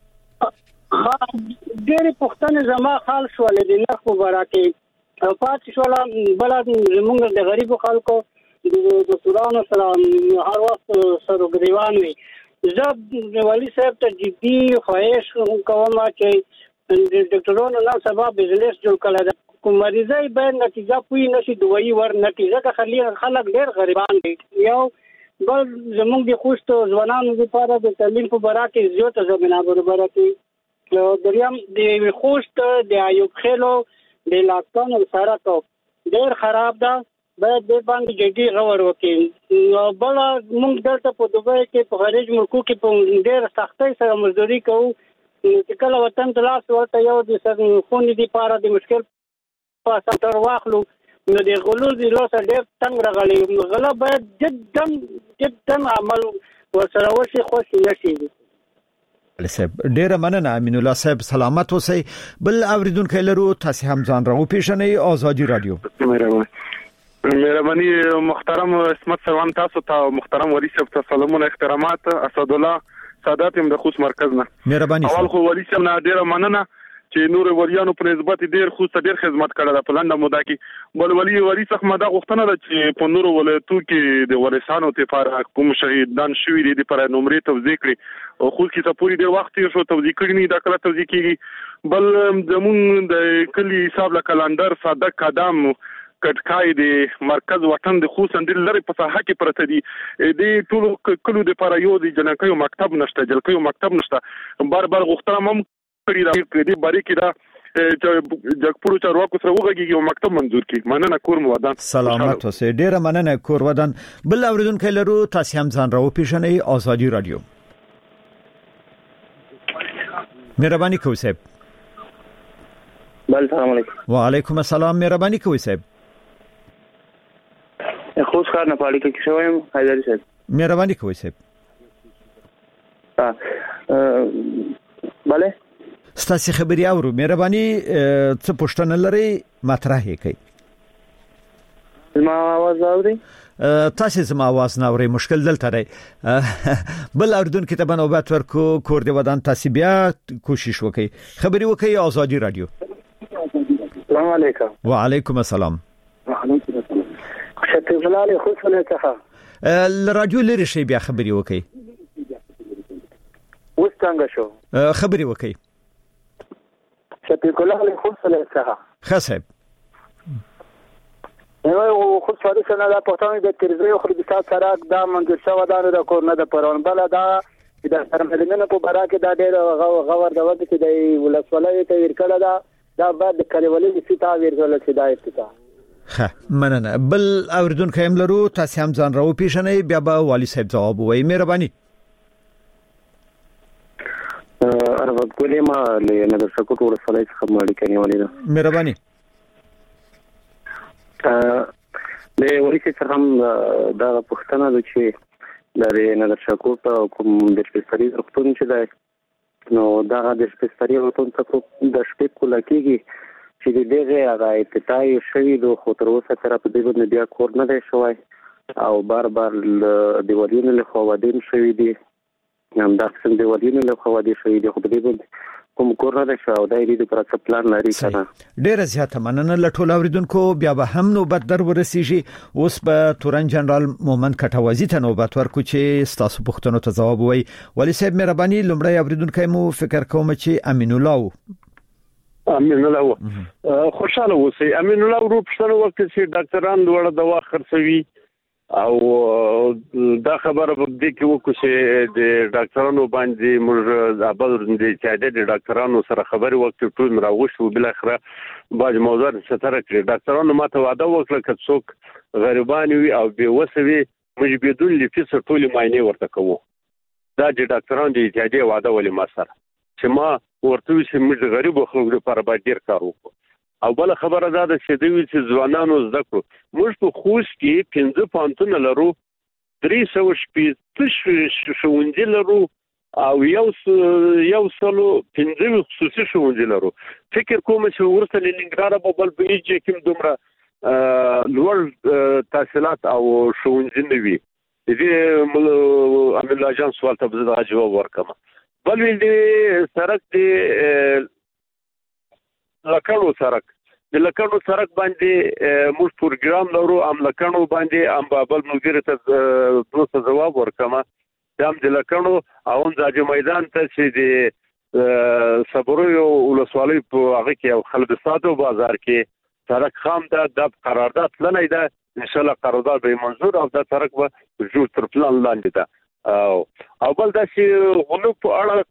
ډېر پښتنه زما خال شول دي نه خو برکه پات شول بلد زمونږ د غریب خلکو د سورانو سلام هر وخت سره غریوان وي. زه والی صاحب ته جدي خواهش کوم چې ډاکټرونو نن سبا بزنس جوړ کړل کوم مریضای باید نتیجه پوي نشي دوی ور نتیجه کا خلی خلک ډېر غریبان دي. یو بل زمونږ د خوست ځوانانو لپاره د تعلیم په برخه کې زیاته زمينه برابر کړي. دریم د خوست د ایوب خیلو د لاکانو سره کو ډېر خراب ده باید د باندې جدي غور وکړي. بل موږ دلته په دوبۍ کې په خارج ملکو کې په ډېر سختۍ سره مزدوري کوو چې کله وطن ته لاس ورته یو د خونې لپاره د مشکل په ساتر واخلو نو د غلو د لاسه ډېر تنګ راغلي. غلا باید جدا جدا عمل ورسره وشي خوښ نشي. صاحب ډیره مننه امین الله صاحب سلامت اوسئ. بل اوریدونکو لرو تاسو هم ځان راو پیژنئ آزادی رادیو. مهرباني محترم اسمت سروان تاسو ته محترم ولی صاحب ته سلامونه احترامات اسد الله سادات هم د خوست مرکز نه مهرباني اول خو ولی صاحب نه ډیره مننه چې نور ولیانو په نسبت ډیر خوست ډیر خدمت کړل په لنډه موده کې. بل ولی ولی څخه مده غوښتنه ده چې په نور ولایتو کې د ورسانو لپاره کوم شهیدان شوی دي لپاره نمرې توزیع کړي او خو کې ته پوری ډیر وخت یې شو توزیع کړي نه دا کله توزیع کیږي. بل زمون د کلی حساب له کلندر صادق قدم کټکای د مرکز وطن د خوست اندل لري په ساحه کې پرته دي د ټولو کلو د لپاره یو د جنکیو مکتب نشته جلکیو مکتب نشته. بار بار غوښتنه مم کړی دا دې باری کې دا جګپورو چارواکو سره وګړي یو مکتب منظور کړي. مننه کور مو ودان سلامت اوسئ. ډیره مننه کور ودان. بل اوریدونکو لرو تاسو هم ځان راو پیژنئ آزادی رادیو. مهرباني کوئ صاحب. بل سلام علیکم. وعلیکم السلام. مهرباني کوئ صاحب. خوش کار نه پاړی کې شوم حیدر صاحب. مهرباني کوئ صاحب. ها bale ستاسو خبري اورو مهرباني څه پوښتنه لري مطرح کړئ. زما आवाज اوري؟ تاسو زما आवाज نه اوري مشکل دلته دی. بل اردن کې ته بنوبات ورکو کور دی ودان تاسو بیا کوشش وکړئ خبري وکړئ آزادی رادیو. السلام علیکم. وعلیکم السلام. شته جلال خو څه نه څه رادیو لري شي بیا خبري وکړئ. اوس څنګه شو خبري وکړئ. شته جلال خو څه نه څه خصب نو خو څه نه دا پښتون د ترزه خو د تاسو سره دا منځ شو دا نه کور نه د پرون بل دا د سرمدینه په برا کې دا ډېر غور د وخت کې د ولسوالۍ ته ورکړه دا دا بعد کلیوالي ستا ورکړل چې دا افتتاح. ها مننه. بل اوردونکو هم لرو تاسو هم ځان راو پیژنئ بیا به والی صاحب جواب وایي. مهرباني. ارغب کولې ما له نظر شکو ټول سلای څخه ماړی کني ولې ده. مهرباني. ا له ورته څخه هم دا پښتنه د چې د نظر شکو ته کوم د سپیشالي وختونه چې ده نو دا د سپیشالي وختونه څخه د شپې کوله کېږي چې دغه هغه ابتدایي شوی د خو تر اوسه تر په دې باندې بیا کور نه دی شوی او بار بار د ولیونو له خوا ودین شوی دی هم دا څنګه دی ودینه له خو دې شوی دی خو دې کوم کورنه ده شو دا یې د پرڅ پلان لري کنه ډېر زیاته مننه لټول اوریدونکو بیا به هم نوبت در ورسیږي اوس به تورن جنرال مومن کټوازی ته نوبت ورکو چې ستاسو پوښتنو ته جواب وایي ولی صاحب مهرباني لمړی اوریدونکو مو فکر کوم چې امین الله امین الله خوشاله اوسئ امین الله ورو پښتنو وخت چې ډاکټران دوړه دوا خرڅوي او دا خبره په دې کې وکړو چې د ډاکټرانو باندې موږ د ابل د چې د ډاکټرانو سره خبري وکړو ټول راوښو بل اخره باج موضوع ستاره کړی ډاکټرانو ماته وعده وکړه چې څوک غریبان وي او بے وسوي موږ بدون لفظ ټول معنی ورته کوو دا د ډاکټرانو د اتحادیې وعده ولې ما سره چې ما ورته چې موږ غریب خلکو لپاره باید ډیر کار وکړو او بل خبره دا ده چې دوی چې ځوانانو زده کړو موږ په خوست کې پنځه پانتون لرو درې سوه شپږ ښوونځي لرو او یو یو سلو پنځه خصوصي ښوونځي لرو فکر کوم چې ورته لنګراد په بل بیج کې دومره لوړ تحصیلات او ښوونځي نه وي دې امین الله جان سوال ته زه جواب ورکم بل دې سرک دې لکړو سرک د لکړو سرک باندې موږ پروګرام لرو ام لکړو باندې ام بابل مدیر ته دوه جواب ورکما دام د لکړو او ځاجه میدان ته چې د صبرو ولسوالۍ په هغه کې او خلد ساتو بازار کې سرک خام ده د قرارداد لنه ده ان شاء الله قرارداد به منظور او دا سرک به جوړ تر پلان لاندې ده او او بل دا چې غلو په اړه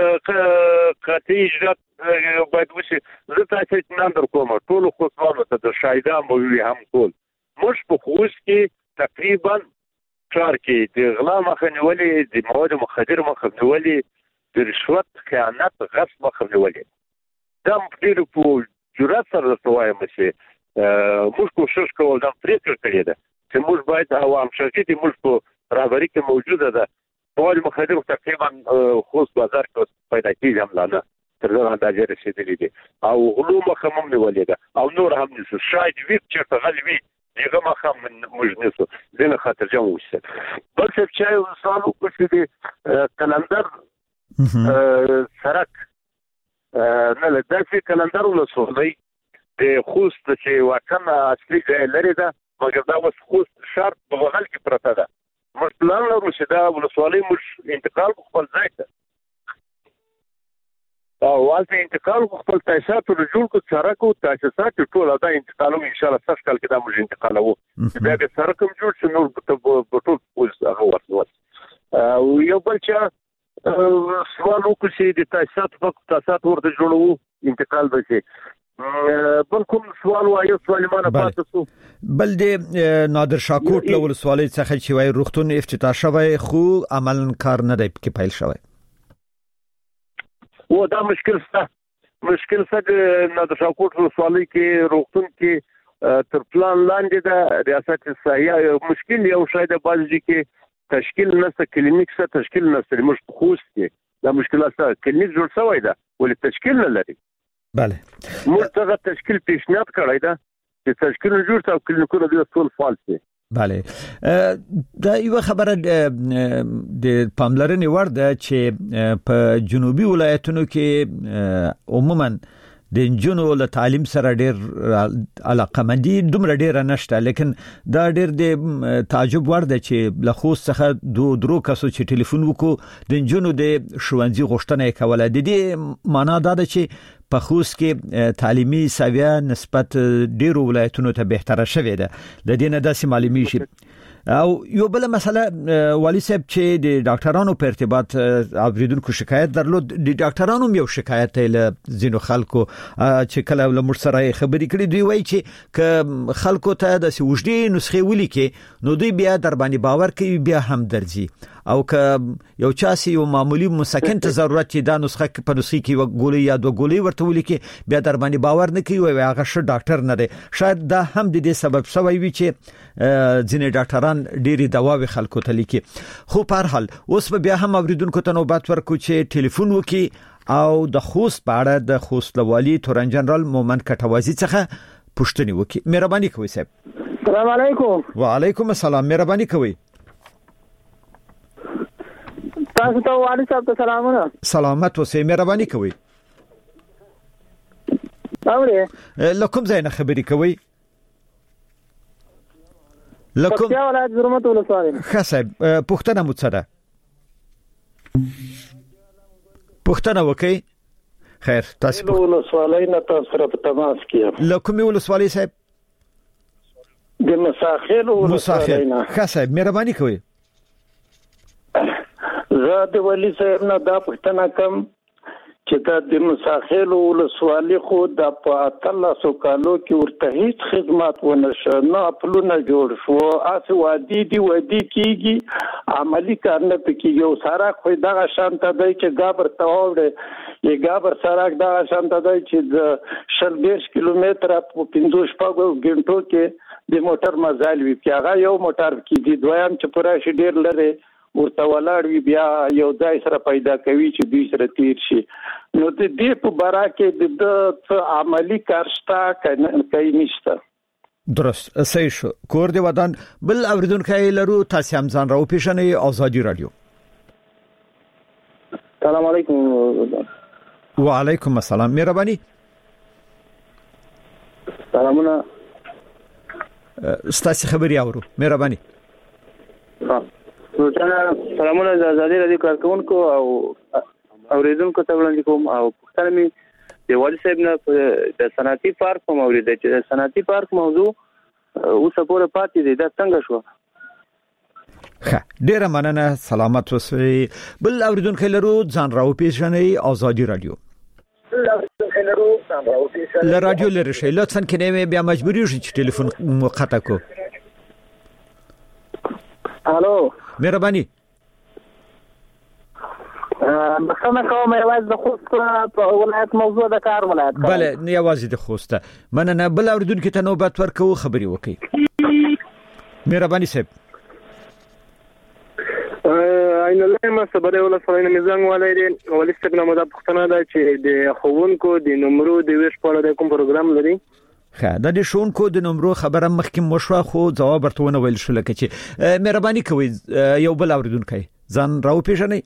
قطعي اجرات باید وشي زه تاسو ته نن در کوم ټول خصوصا ته د شایده مو هم ټول مش په خوست کې تقریبا چار کې د غلا مخنیولې د مواد مخدر مخنیولې د رشوت خیانت غصب مخنیولې دا ډېر په جرأت سره وایم چې موږ کوشش کوو دا پریکړه کړې ده چې موږ باید عوام شرکت موږ په رهبری کې موجوده ده مواد مخدر تقریبا خوست بازار کې پیدا کیږي هم لاله تر څو اندازې رسیدلې دي او غلو مخه هم نیولې ده او نور هم نشو شاید ویب چې تغل وی دغه مخه موږ نشو دغه خاطر جام وشه بل څه چې وصالو کوشي دي کلندر سرک نه له داسې کلندر ولسوالۍ د خوست چې وطن اصلي ځای لري ده مګر دا اوس خوست شرط په بغل کې پرته ده موږ پلان لرو چې دا ولسوالۍ موږ انتقال خپل ځای ته او والته انتقال خپل تاسیسات جوړ کو سرکو تاسیسات ټول دا انتقالو ان شاء الله سخت کال کې دا موږ انتقالو بیا د سرکم جوړ شي نور په ټول اوس هغه ورته او یو بل چې سوال وکړي د تاسیسات په تاسیسات ورته جوړو انتقال وشي بل کوم سوال وایو سوال مانه پاتې سو بل د نادر شاکوټ له ولسوالۍ څخه چې وای روغتون افتتاح شوی خو عملاً کار نه دی کې پیل شوی و دا مشکل څه مشکل څه نادر شاکوټ ولسوالۍ کې روغتون کې تر پلان لاندې د ریاست صحیح مشکل یو شاید بازي کې تشکیل نشته کلینیک څه تشکیل نشته موږ خوست کې دا مشکلات کلینیک جوړ شوی دا ولې تشکیل نه لري بله موږ څنګه تشکیل پیشنهاد کړی دا چې تشکیل جوړ شو کلینیکونه د ټول فعال شي بله دا یو خبره د پاملرنې ور ده چې په جنوبي ولایتونو کې عموما د انجونو له تعلیم سره ډېر علاقمندي دومره ډېر نشته لیکن دا ډېر د تعجب ور ده چې له خوست څخه دو درو کسو چې ټلیفون وکړو د انجونو د ښوونځي غوښتنه کوله د دې معنا دا ده چې په خوست کې تعلیمي سویه نسبت ډېرو ولایتونو ته بهتره شوې ده د دې نه داسې معلومیږي او یو بل مسله والی صاحب چې د ډاکټرانو په ارتباط اوریدونکو شکایت درلود د ډاکټرانو یو شکایت له زینو خلکو چې کله له مر سره خبرې کړې دوی وایي چې ک خلکو ته د سوجدي نسخې ولیکي نو دوی بیا در باندې باور کوي بیا هم درځي او ک یو چاسي یو معمولی مسکن ته ضرورت چې دا نسخه په نسخه کې وګولې یا دوه ګولې ورته ولیکي بیا در باندې باور نه کوي او هغه ش ډاکټر نه دی شاید دا هم د دې سبب شوی وي چې ځینې ډاکټران ډېری دواوي خلکو ته لیکي خو په هر حال اوس بیا هم اوریدونکو ته نوبت ورکو چې ټلیفون وکي او د خوست په اړه د خوست والي تورن جنرال مومن کټوازی څخه پوښتنه وکي مهرباني کوئ صاحب السلام علیکم وعلیکم السلام مهرباني کوئ تاسو ته والي صاحب ته سلامونه. سلامت اوسئ، مهرباني کوئ. اورئ لکم زین خبرې کوي. لکم پکتیا ولایت زرمت ولسوالۍ. ښه صاحب، پوښتنه مو څه ده؟ پوښتنه وکئ. خیر، تاسو ولسوالۍ نه تاسو سره په تماس کې یم. لکم ولسوالۍ صاحب؟ د مساخیل ولسوالۍ نه. ښه صاحب، مهرباني کوئ. زه د ولی صاحب نه دا پوښتنه کوم چې دا د مساخیل ولسوالۍ خو د په اتلسو کالو کې ورته هیڅ خدمات ونه شو، نه پلونه جوړ شو، اس وادي دی وادي کیږي، عملی کار نه پکېږي. او سارا خو دغه شانته دی چې ګابر ته وړي، یې ګابر سړک دغه شانته دی چې د شل دیرش کیلومتره په پنځه شپږو غنټو کې د موټر مزال وي. هغه یو موټر کې دی، دویم چې پوره شي ډیر لري ورته ولاړ وي، بیا یو ځای سره پیدا کوي چې دوی سره تیر شي. نو د دې په باره کې د عملی کار شته کوي نشته. درست، صحیح شو. کور دی ودان بل اوریدونکو لرو، تاسو هم ځان راو پیژنئ. آزادی رادیو. سلام علیکم. وعلیکم السلام، مهرباني. سلامونه. ستاسو خبري اورو، مهرباني. سلامونه. د آزادی رادیو کارکونکو او اوریدونکو ته وړاندې کوم او پوښتنه مې د والي صاحب نه د صنعتي پارک په موضوع چې د صنعتي پارک موضوع اوسه پورې پاتې دی، دا څنګه شو؟ ښه، ډیره مننه، سلامت اوسئ. بل اوریدونکو لرو، ځان راو پیژنئ. آزادی رادیو. ل رادیو لري شي لطفا کنه بیا مجبوری شي چې ټلیفون مقطع کو. الو، مهرباني. بخښنه کوم، یوازې د خوست په ولایت موضوع د کار ولایت. بله، یوازې د خوست. مننه. بل اوریدونکو ته نوبت ورکو، خبري وکي. مهرباني صاحب. عین الله ما صبره ولا فرینه میزان ولایدین ولې ستنه مو د پښتنه ده چې د خوونکو د نمبر د ویش په اړه کوم پروګرام لري. ښه، د دې شونکو د نمبر خبره مخکې مشوه، خو جواب ورته ونه ویل شو. لکه چې مهرباني کوئ یو بل اوریدونکو ځان راو پیژنئ.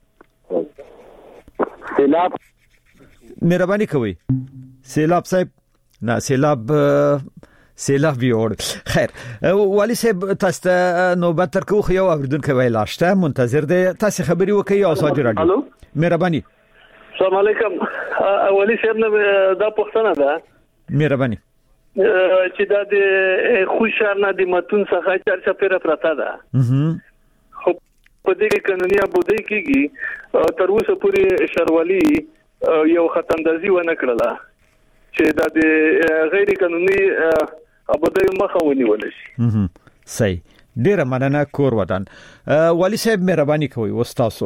سیلاب. مهرباني کوئ. سیلاب صاحب نه، سیلاب سیلاب ویور. خیر، والی صاحب تاسو ته نوبت ترکو، خو یو اوریدونکو ویلاشته منتظر دی. تاسو خبري وکي. آزادی رادیو. مهرباني. السلام علیکم. والی صاحب نه دا پښتنه ده. مهرباني. چې دا د خوشار نه د متون څخه چرچا پیره پراته ده. خو په دې کې قانوني ابودي کېږي تر اوسه پورې شروالي یو ختمدازي ونه کړله چې دا د غیر قانوني ابودي مخه ونیول شي. صحیح، ډیره مننه. کور ودان. والی صاحب مهرباني کوئ وستاسو.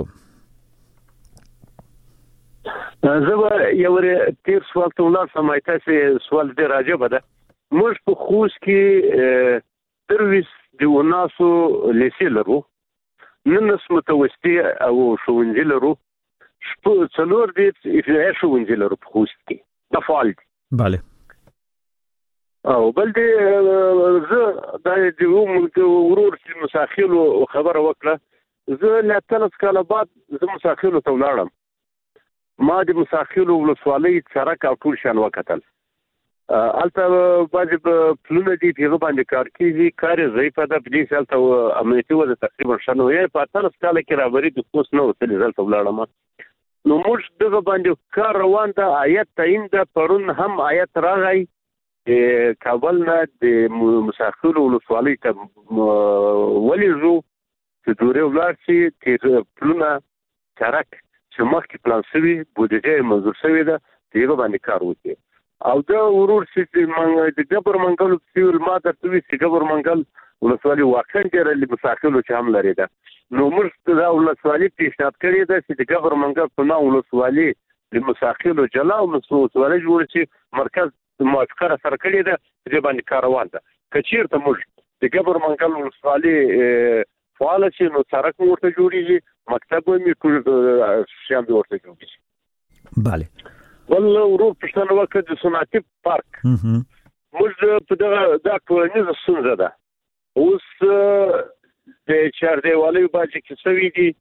زه یو تیر سوال ته ولر سمایته سي سوال دی راجب ده. موږ په خوست کې سرویس دی وناسو لیسې لرو، نن متوسطي او شونځي لرو، شپږ څلور دي ابتدائي شونځي لرو په خوست کې د فعال. bale. او بل دې زه د دې ورور چې مساخیلو خبره وکړه، زه لا ثلاث کاله بعد زه مساخیلو ته ولاړم. ما د مساخیلو ولسوالۍ سړک او ټول شان وکتل. البته باندې پلونه دي په باندې کار کیږي، کار ضعیف ده. په دې سال ته امنیتي وضع تقریبا شنو یې په ثلاث کاله کې راوړي د کوس نو تل ځل ته ولاړم. نو موږ دغه باندې کار روان ده. آیت تعین ده، پرون هم آیت راغی کابل نه د مساخیلو ولسوالۍ ته ولېږو چې دوره ولاړ شي تیر پلونه سړک چې مخکې پلان شوی بودیجه منظور شوی ده دغه باندې کار وکړي. او دا ورور چې د ګبر منګل سیول ما درته وی چې ګبر منګل ولسوالۍ واقعا ډېر له مساخیلو چې هم لري ده. نو موږ دا ولسوالۍ پیشنهاد کړی ده چې د ګبر منګل په نوم ولسوالۍ د مساخیلو جلا او ولسوالۍ جوړ شي، مرکز موافقه سره کړی ده چې باندې کار روان ده. کچیرته موږ د ګبر منګل ولسوالۍ فعال شي نو سړک ورته جوړیږي، مکتب مې ټول شیان ورته جوړیږي. bale. ول ورور پښتنه وکړه د صنعتي پارک. موږ په دغه د ټولنیز ستونزه ده. اوس د چاردیوالۍ باندې کې سوي دي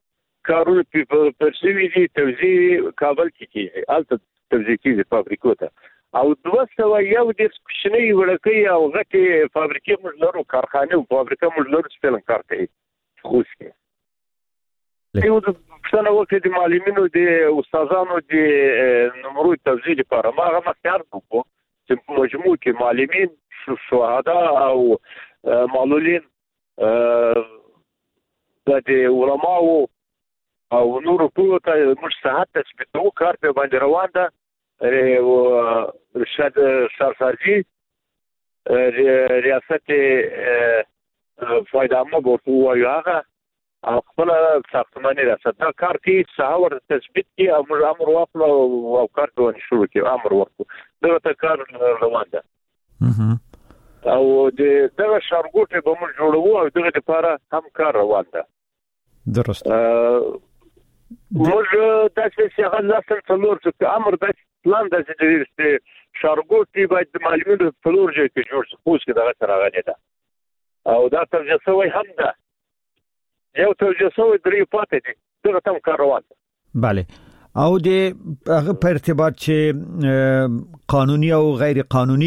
کارونه په پرسوي دي توزیع کابل کې کیږي البته توزیع کیږي فابریکو ته او دوه سوه یو د کوچنۍ وړکې او غټې فابریکې موږ لرو کارخانه او فابریکه موږ لرو چې فعلا کار کوي خوښ کې یو د څنګه وکړي د معلمینو د استادانو د نمرو توزیع لپاره ما هغه مخکار وکړو چې په مجموع کې معلمین شهدا او معلولین د علماو او نور ټول ته مشتهد تثبیتو کار په باندې روان ده رشاد سرسازی ریاست فایدامه ورته وایي هغه او خپل ساختماني ریاست دا کار کې ساور تثبیت کې امر امر واخلو او کار کوي شروع کې امر ورکو دا ته کار روان ده او د دغه شارګوټه به موږ جوړو او دغه لپاره هم کار روان ده درست موږ تاسو څنګه لاسن څلور چې امر د پلان د چې شارګوټي باید د معلوماتو څلور ځای کې جوړ شي خو چې دغه سره غلې ده او دا توجه سوی هم ده یو توجه سوی درې پاتې دي دغه تم کار روان ده bale او د هغه په ارتباط چې قانوني او غیر قانوني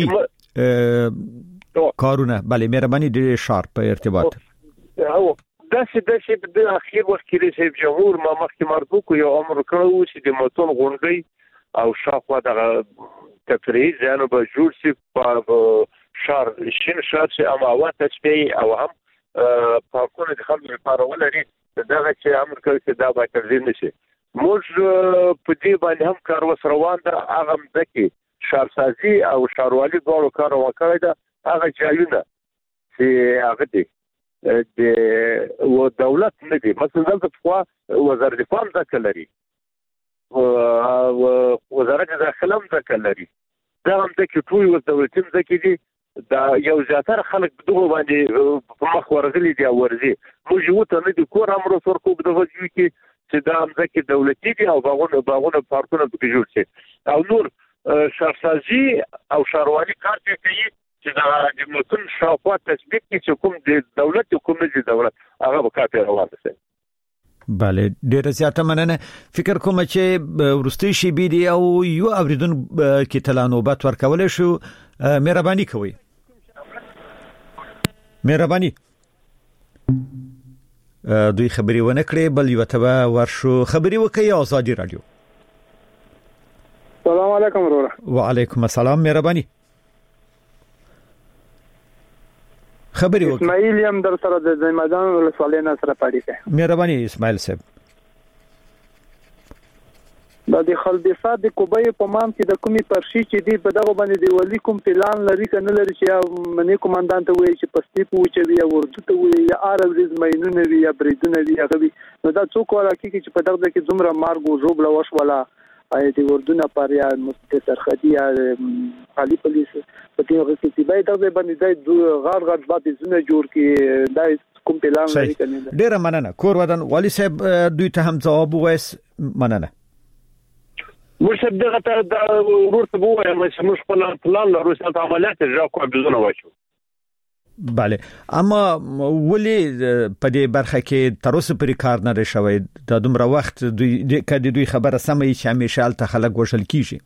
کارونه bale مهرباني د شار په ارتباط او داسې داسې د اخیر وخت کې رئیس جمهور ما مخکې مربوط یو امر کړو چې د متون غونډي او شاخوا د تفریح ځانو به جوړ شي په شهر شین شهر چې اماوات تشبیه او هم پارکونه د خلکو لپاره ولري دغه چې امر کوي چې دا به تنظیم نشي موږ په دې باندې هم کار وس روان ده هغه مدکي شهرسازي او شهروالي ډول کار وکړی ده هغه ځایونه چې هغه دي د و دولت نه دي مثلا د خوا وزارت دفاع ځکه لري او وزارت داخله هم ځکه لري دا هم د ټول دولتي ځکه دي دا یو ځاتر خلک دغه باندې په مخ ورغلي دي ورزي موږ یو ته نه د کور امر ورکو د وځي کې چې دا هم ځکه دولتي دي او باغونه باغونه پارکونه به جوړ شي او نور شهرسازي او شهروالي کار کوي چې دا د متن شاوخوا تثبیت چې کوم د دولت کوم د دولت هغه به کار روان دي bale ډیر زیاته مننه فکر کوم چې ورستي شي بي دي او یو اوریدون کې تلانوبات ورکول شو مهرباني کوي مهرباني دوی خبري ونه کړې بل یو ته ورشو خبري وکي آزادي رادیو السلام علیکم وروره وعلیکم السلام مهرباني خبري وکړه اسماعیل یم در سره د میدان ولسوالۍ نه سره پاړی کې مهرباني اسماعیل صاحب د خلدفا د کوبای په مان کې د کومي پرشي چې دی په دغه باندې دی ولی کوم پلان لري کنه لري چې منی کمانډانت وایي چې پستی پوچي وي او ورته ته وي یا ارزز مینونه وي یا بریدونه وي هغه نو دا څوک ورکه چې په دغه کې زمره مارګ او جوب لوش ولا اې دی وردونه پر یا مستر خدیا خالي پولیس په دې وخت کې بای دغه باندې د غار غار باندې زونه جوړ کې دای کوم پلان لري کنه ډیر مننه کور ودان والی صاحب دوی ته هم جواب وایس مننه موږ دغه ته د ورته ووایم چې موږ خپل پلان لرو چې عملیات اجرا کوو بدون واچو bale اما ولې په دې برخه کې تر اوسه پرې کار نه شوی د دومره وخت دوی کدي دوی خبره سمې چې همیشه الته خلک وشل کیږي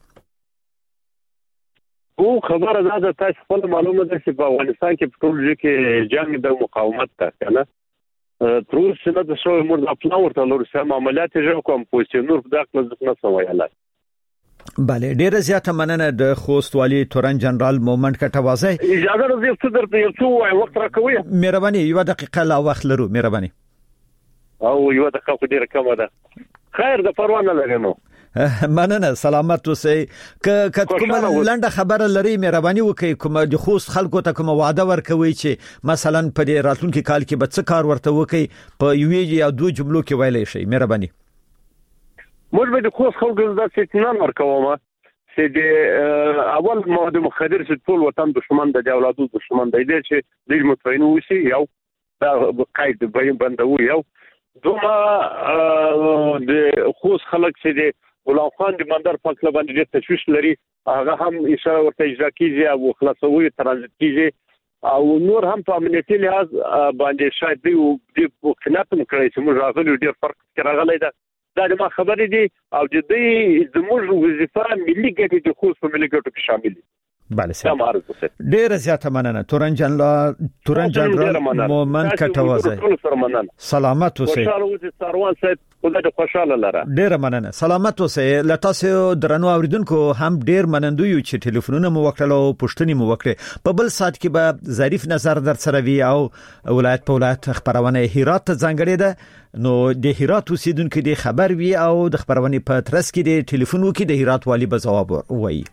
او خبره دا ده تاسو خپل معلومه ده چې په افغانستان کې په ټول ځای کې جنگ د مقاومت ته کنه تر اوسه نه د شوی موږ خپل ورته لور سم عملیات اجرا کوو په نور په داخله ځنه سوایاله bale ډیره زیاته مننه د خوست والی تورن جنرال مومنت کټوازه اجازه راځي چې درته یو څو وخت راکوي مهرباني یو دقیقه لا وخت لرو مهرباني او یو دقیقه ډیره کم ده خیر د پروانه لري نو مننه سلامت اوسئ ک کومه لنډه خبره لري مهرباني وکړئ کوم د خوست خلکو ته کوم وعده ورکوي چې مثلا په دې راتلونکي کال کې به څه کار ورته وکړي په یوې یا دوه جملو کې ویلای شي مهرباني موږ به د خوست خلکو د ستنان ورکوم چې د اول مواد مخدر چې ټول وطن دشمن د اولادو دشمن دی چې د متفاین وسی یو دا قید به بندو یو دوما د خوست خلک چې د غلام خان د مندر پاک لبان د تشویش لري هغه هم اشاره ورته اجرا کیږي او خلاصوي ترانزیت کیږي او نور هم په امنیتي لحاظ باندې شاید دی د وختناتم کړی چې موږ راغلي ډیر فرق راغلی دا دا د ما خبرې دي او د دې زموږ وظیفه ملي ګټې د خصوص په ملي ګټو کې شامل دي. بله سر ډیر زیاته مننه تورن جنرال تورن جنرال مومن کټوازی سلامت اوسئ. خوشاله اوسئ سروان صاحب خدای دې خوشاله لره. ډیر مننه سلامت اوسئ. لتاسو درنو اوریدونکو هم ډیر منندو یو چې ټلیفونونه مو وکړل او پښتني مو وکړي. په بل سات کې به ظریف نظر در سره وی او ولایت په ولایت خبرونه هرات ته ځانګړي ده. نو د هرات اوسیدونکو د خبر وی او د خبرونه په ترڅ کې د ټلیفون وکړي د هرات والی به جواب وایي.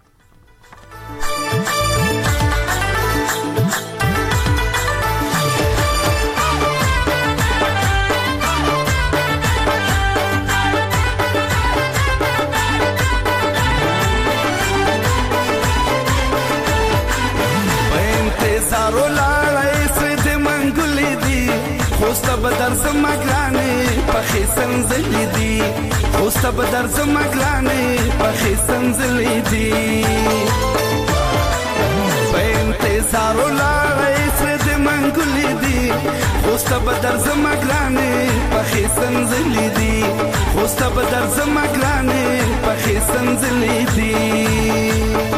بدر زمګلانه پخې سنزلې دي خوست بدر زمګلانه پخې سنزلې دي په انتظار ولای سره د منګلې دي خوست بدر زمګلانه پخې سنزلې دي خوست بدر زمګلانه پخې سنزلې دي.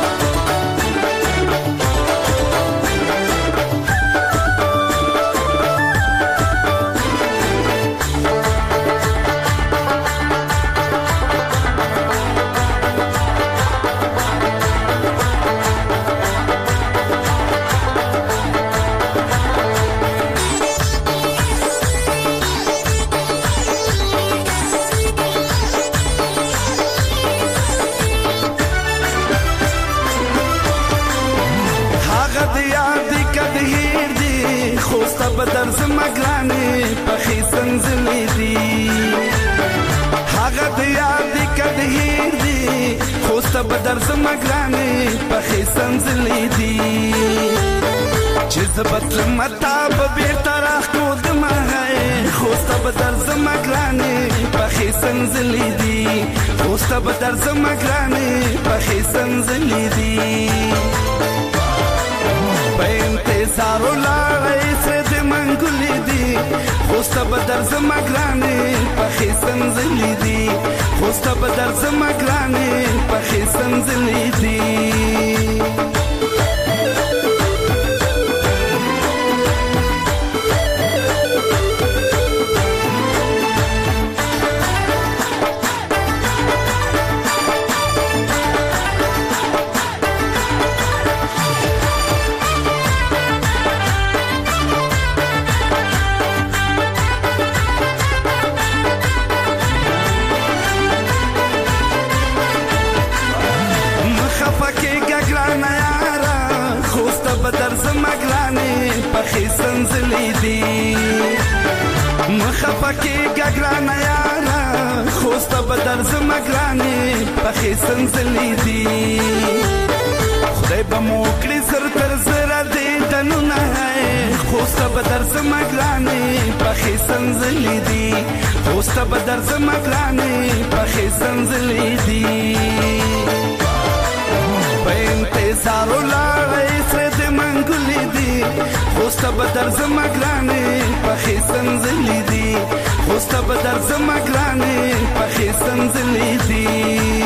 بدر زمګلانه پخې سنزلې دي هغه د یاد کده هیر دي خوست بدر زمګلانه پخې سنزلې دي چې زبط متاب بیرته راخو د مه خوست بدر زمګلانه پخې سنزلې دي خوست بدر زمګلانه پخې سنزلې دي. په انتظار ولای سره د منګلې دي خوست بدر زمګلانه پخې سنزلې دي خوست بدر زمګلانه پخې سنزلې دي. بدر زمګلانه پخې سنزلې دي مخفقې ګګرانه یارا خوست بدر زمګلانه پخې سنزلې دي. خدای به مو کړی سر تر زرا دې دنونه خوست بدر زمګلانه پخې سنزلې دي خوست بدر زمګلانه پخې سنزلې دي. په انتظار ولای سره د منګلې دي خوست بدر زمګلانه پخې سنزلې دي خوست بدر زمګلانه پخې سنزلې دي.